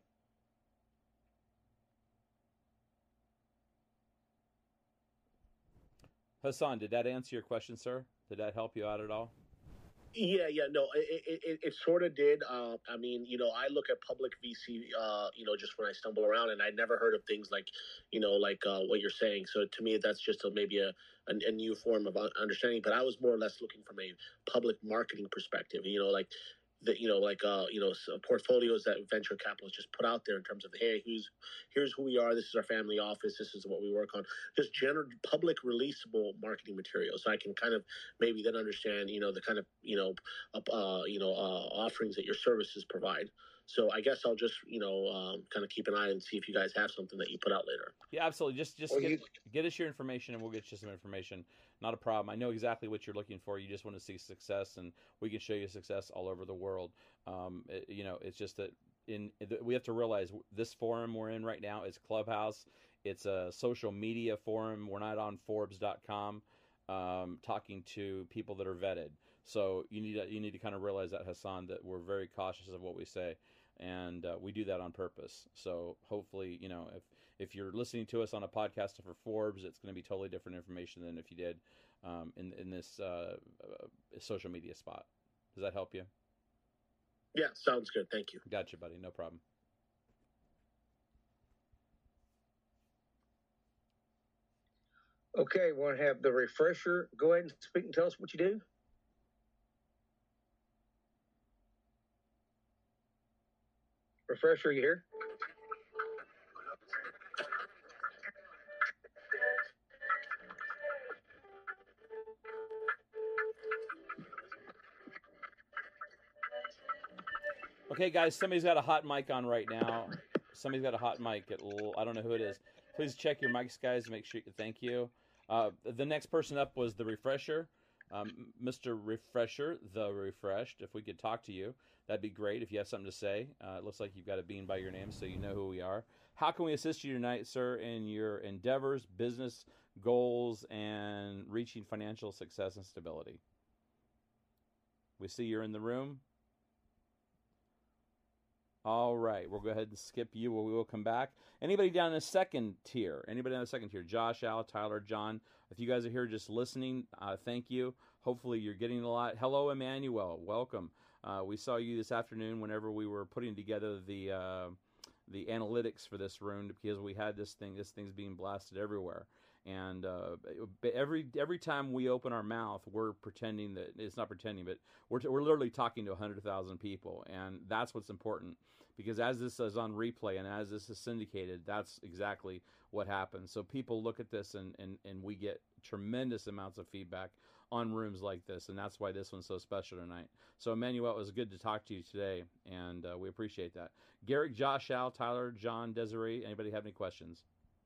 S1: Hassan, did that answer your question, sir? Did that help you out at all?
S15: Yeah, yeah, no, it it, it, it sort of did. Uh, I mean, you know, I look at public V C, uh, you know, just when I stumble around, and I never heard of things like, you know, like uh, what you're saying. So to me, that's just a, maybe a, a, a new form of understanding. But I was more or less looking from a public marketing perspective, you know, like, the, you know, like, uh, you know, portfolios that venture capitalists just put out there in terms of, hey, who's, here's who we are. This is our family office. This is what we work on. Just general public releasable marketing material. So I can kind of maybe then understand, you know, the kind of, you know, uh, you know, uh, offerings that your services provide. So I guess I'll just, you know, um, kind of keep an eye and see if you guys have something that you put out later.
S1: Yeah, absolutely. Just just
S15: Well,
S1: get,
S15: you-
S1: get us your information, and we'll get you some information. Not a problem. I know exactly what you're looking for. You just want to see success, and we can show you success all over the world. Um, it, you know, it's just that in we have to realize this forum we're in right now is Clubhouse. It's a social media forum. We're not on Forbes dot com um, talking to people that are vetted. So you need to, you need to kind of realize that, Hassan, that we're very cautious of what we say. And uh, we do that on purpose. So hopefully, you know, if, if you're listening to us on a podcast for Forbes, it's going to be totally different information than if you did um, in in this uh, uh, social media spot. Does that help you?
S15: Yeah, sounds good. Thank you.
S1: Gotcha, buddy. No problem.
S10: Okay, we want to have the refresher. Go ahead and speak and tell us what you do. Refresher, you here?
S1: Okay, guys, somebody's got a hot mic on right now. Somebody's got a hot mic. At l- I don't know who it is. Please check your mics, guys. Make sure. Thank you. Uh, the next person up was the refresher. Um, Mister Refresher, the refreshed. If we could talk to you, that'd be great. If you have something to say, uh, it looks like you've got a bean by your name, so you know who we are. How can we assist you tonight, sir, in your endeavors, business goals, and reaching financial success and stability? We see you're in the room. All right, we'll go ahead and skip you. We will come back. Anybody down in the second tier? Anybody on the second tier? Josh, Al, Tyler, John. If you guys are here just listening, uh, thank you. Hopefully you're getting a lot. Hello, Emmanuel. Welcome. Uh, we saw you this afternoon whenever we were putting together the uh, the analytics for this room, because we had this thing. This thing's being blasted everywhere. And uh, every every time we open our mouth, we're pretending that it's not pretending, but we're we're literally talking to a hundred thousand people, and that's what's important. Because as this is on replay and as this is syndicated, that's exactly what happens. So people look at this, and and and we get tremendous amounts of feedback on rooms like this, and that's why this one's so special tonight. So Emmanuel, it was good to talk to you today, and uh, we appreciate that. Garrick, Josh, Al, Tyler, John, Desiree, anybody have any questions?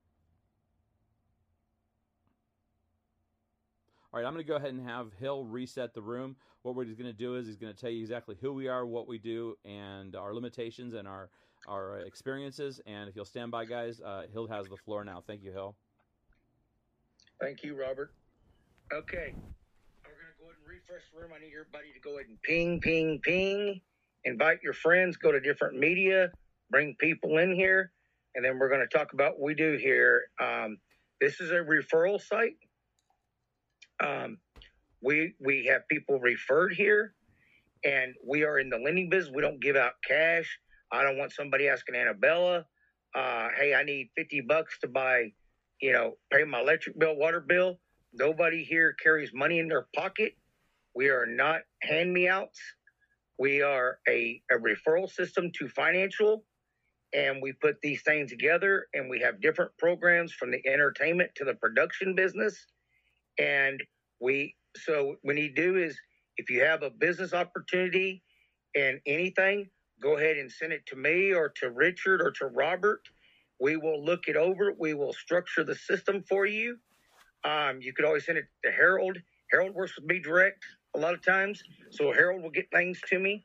S1: All right, I'm going to go ahead and have Hill reset the room. What we're going to do is he's going to tell you exactly who we are, what we do, and our limitations and our our experiences. And if you'll stand by, guys, uh, Hill has the floor now. Thank you, Hill.
S10: Thank you, Robert. Okay. We're going to go ahead and refresh the room. I need everybody to go ahead and ping, ping, ping. Invite your friends. Go to different media. Bring people in here. And then we're going to talk about what we do here. Um, this is a referral site. Um, we we have people referred here. And we are in the lending business. We don't give out cash. I don't want somebody asking Annabella, uh, hey, I need fifty bucks to buy, you know, pay my electric bill, water bill. Nobody here carries money in their pocket. We are not hand-me-outs. We are a, a referral system to financial, and we put these things together, and we have different programs from the entertainment to the production business. And we, so what we do is, if you have a business opportunity and anything, go ahead and send it to me or to Richard or to Robert. We will look it over. We will structure the system for you. Um, you could always send it to Harold. Harold works with me direct a lot of times, so Harold will get things to me.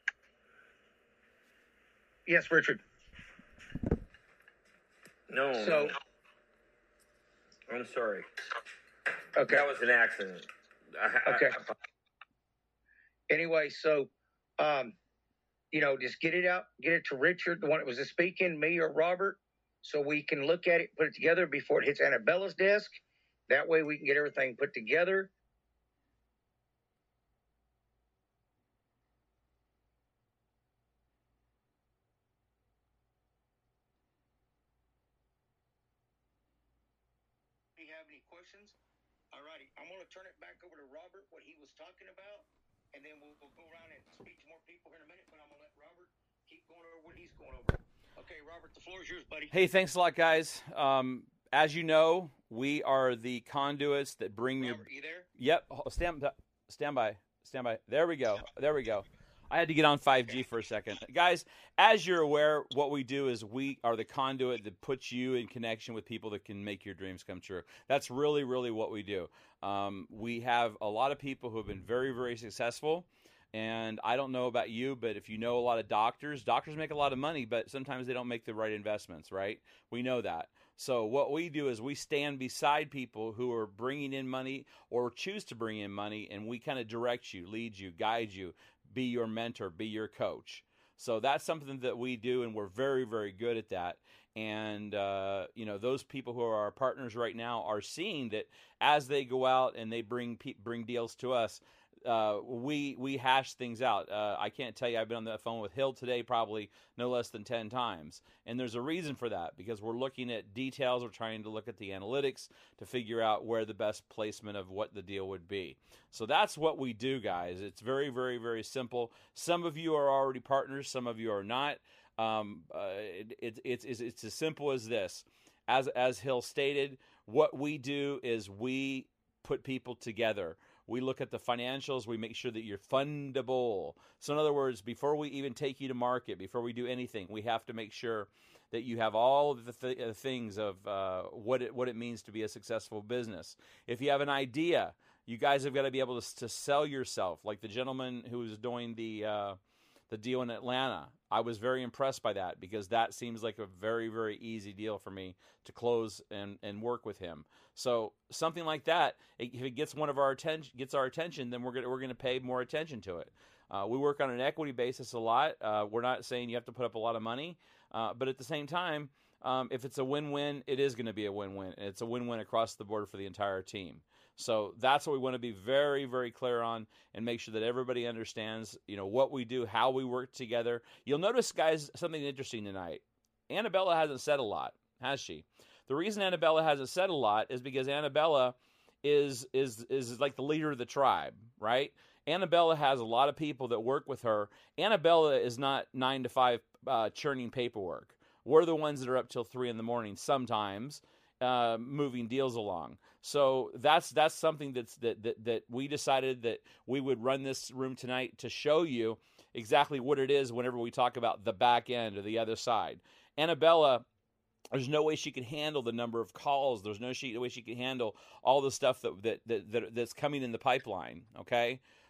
S10: Yes, Richard.
S4: No.
S10: So,
S4: I'm sorry.
S10: Okay.
S4: That was an accident. I,
S10: Okay.
S4: I,
S10: Anyway, so, um, you know, just get it out, get it to Richard, the one that was speaking, me or Robert, so we can look at it, put it together before it hits Annabella's desk. That way we can get everything put together. Do you have any questions? All righty. I'm going to turn it back over to Robert, what he was talking about. And then we'll, we'll go around and speak to more people here in a minute, but I'm going to let Robert keep going over what he's going over. Okay, Robert, the floor is yours, buddy.
S1: Hey, thanks a lot, guys. Um, as you know, we are the conduits that bring
S10: Robert,
S1: your...
S10: you there?
S1: Yep. Stand, stand by. Stand by. There we go. There we go. I had to get on five G for a second. Guys, as you're aware, what we do is we are the conduit that puts you in connection with people that can make your dreams come true. That's really, really what we do. Um, we have a lot of people who have been very, very successful. And I don't know about you, but if you know a lot of doctors, doctors make a lot of money, but sometimes they don't make the right investments, right? We know that. So what we do is we stand beside people who are bringing in money or choose to bring in money, and we kind of direct you, lead you, guide you, be your mentor, be your coach. So that's something that we do, and we're very, very good at that. And, uh, you know, those people who are our partners right now are seeing that as they go out and they bring pe- bring deals to us, Uh, we we hash things out. Uh, I can't tell you, I've been on the phone with Hill today probably no less than ten times. And there's a reason for that, because we're looking at details. We're trying to look at the analytics to figure out where the best placement of what the deal would be. So that's what we do, guys. It's very, very, very simple. Some of you are already partners. Some of you are not. Um, uh, it, it, it's, it's, it's as simple as this. As, as Hill stated, what we do is we put people together. We look at the financials. We make sure that you're fundable. So in other words, before we even take you to market, before we do anything, we have to make sure that you have all of the th- uh, things of uh, what it what it means to be a successful business. If you have an idea, you guys have got to be able to, to sell yourself. Like the gentleman who was doing the uh, the deal in Atlanta, I was very impressed by that, because that seems like a very, very easy deal for me to close and, and work with him. So something like that, if it gets one of our attention, gets our attention, then we're gonna we're gonna pay more attention to it. Uh, we work on an equity basis a lot. Uh, we're not saying you have to put up a lot of money, uh, but at the same time, um, if it's a win-win, it is going to be a win-win. And it's a win-win across the board for the entire team. So that's what we want to be very, very clear on, and make sure that everybody understands, you know, what we do, how we work together. You'll notice, guys, something interesting tonight. Annabella hasn't said a lot, has she? The reason Annabella hasn't said a lot is because Annabella is is is like the leader of the tribe, right? Annabella has a lot of people that work with her. Annabella is not nine to five uh, churning paperwork. We're the ones that are up till three in the morning sometimes, uh, moving deals along. So that's that's something that's that, that that we decided that we would run this room tonight to show you exactly what it is whenever we talk about the back end or the other side. Annabella, there's no way she can handle the number of calls. There's no way she can handle all the stuff that, that, that, that that's coming in the pipeline, okay?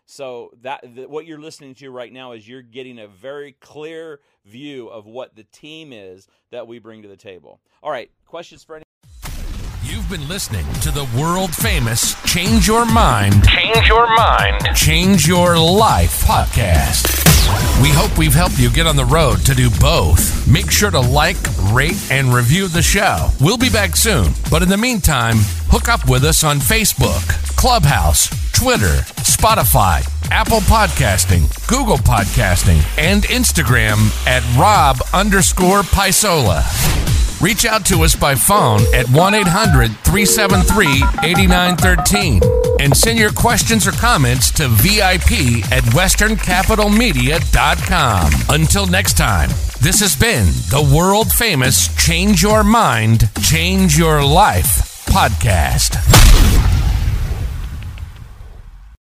S1: So that the, what you're listening to right now is you're getting a very clear view of what the team is that we bring to the table. All right, questions for any?
S2: You've been listening to the world-famous Change Your Mind,
S3: Change Your Mind,
S2: Change Your Life podcast. We hope we've helped you get on the road to do both. Make sure to like, rate, and review the show. We'll be back soon, but in the meantime, hook up with us on Facebook, Clubhouse, Twitter, Spotify, Apple Podcasting, Google Podcasting, and Instagram at Rob underscore Paisola. Reach out to us by phone at one eight hundred three seven three eight nine one three and send your questions or comments to V I P at western capital media dot com. Until next time, this has been the world famous Change Your Mind, Change Your Life podcast.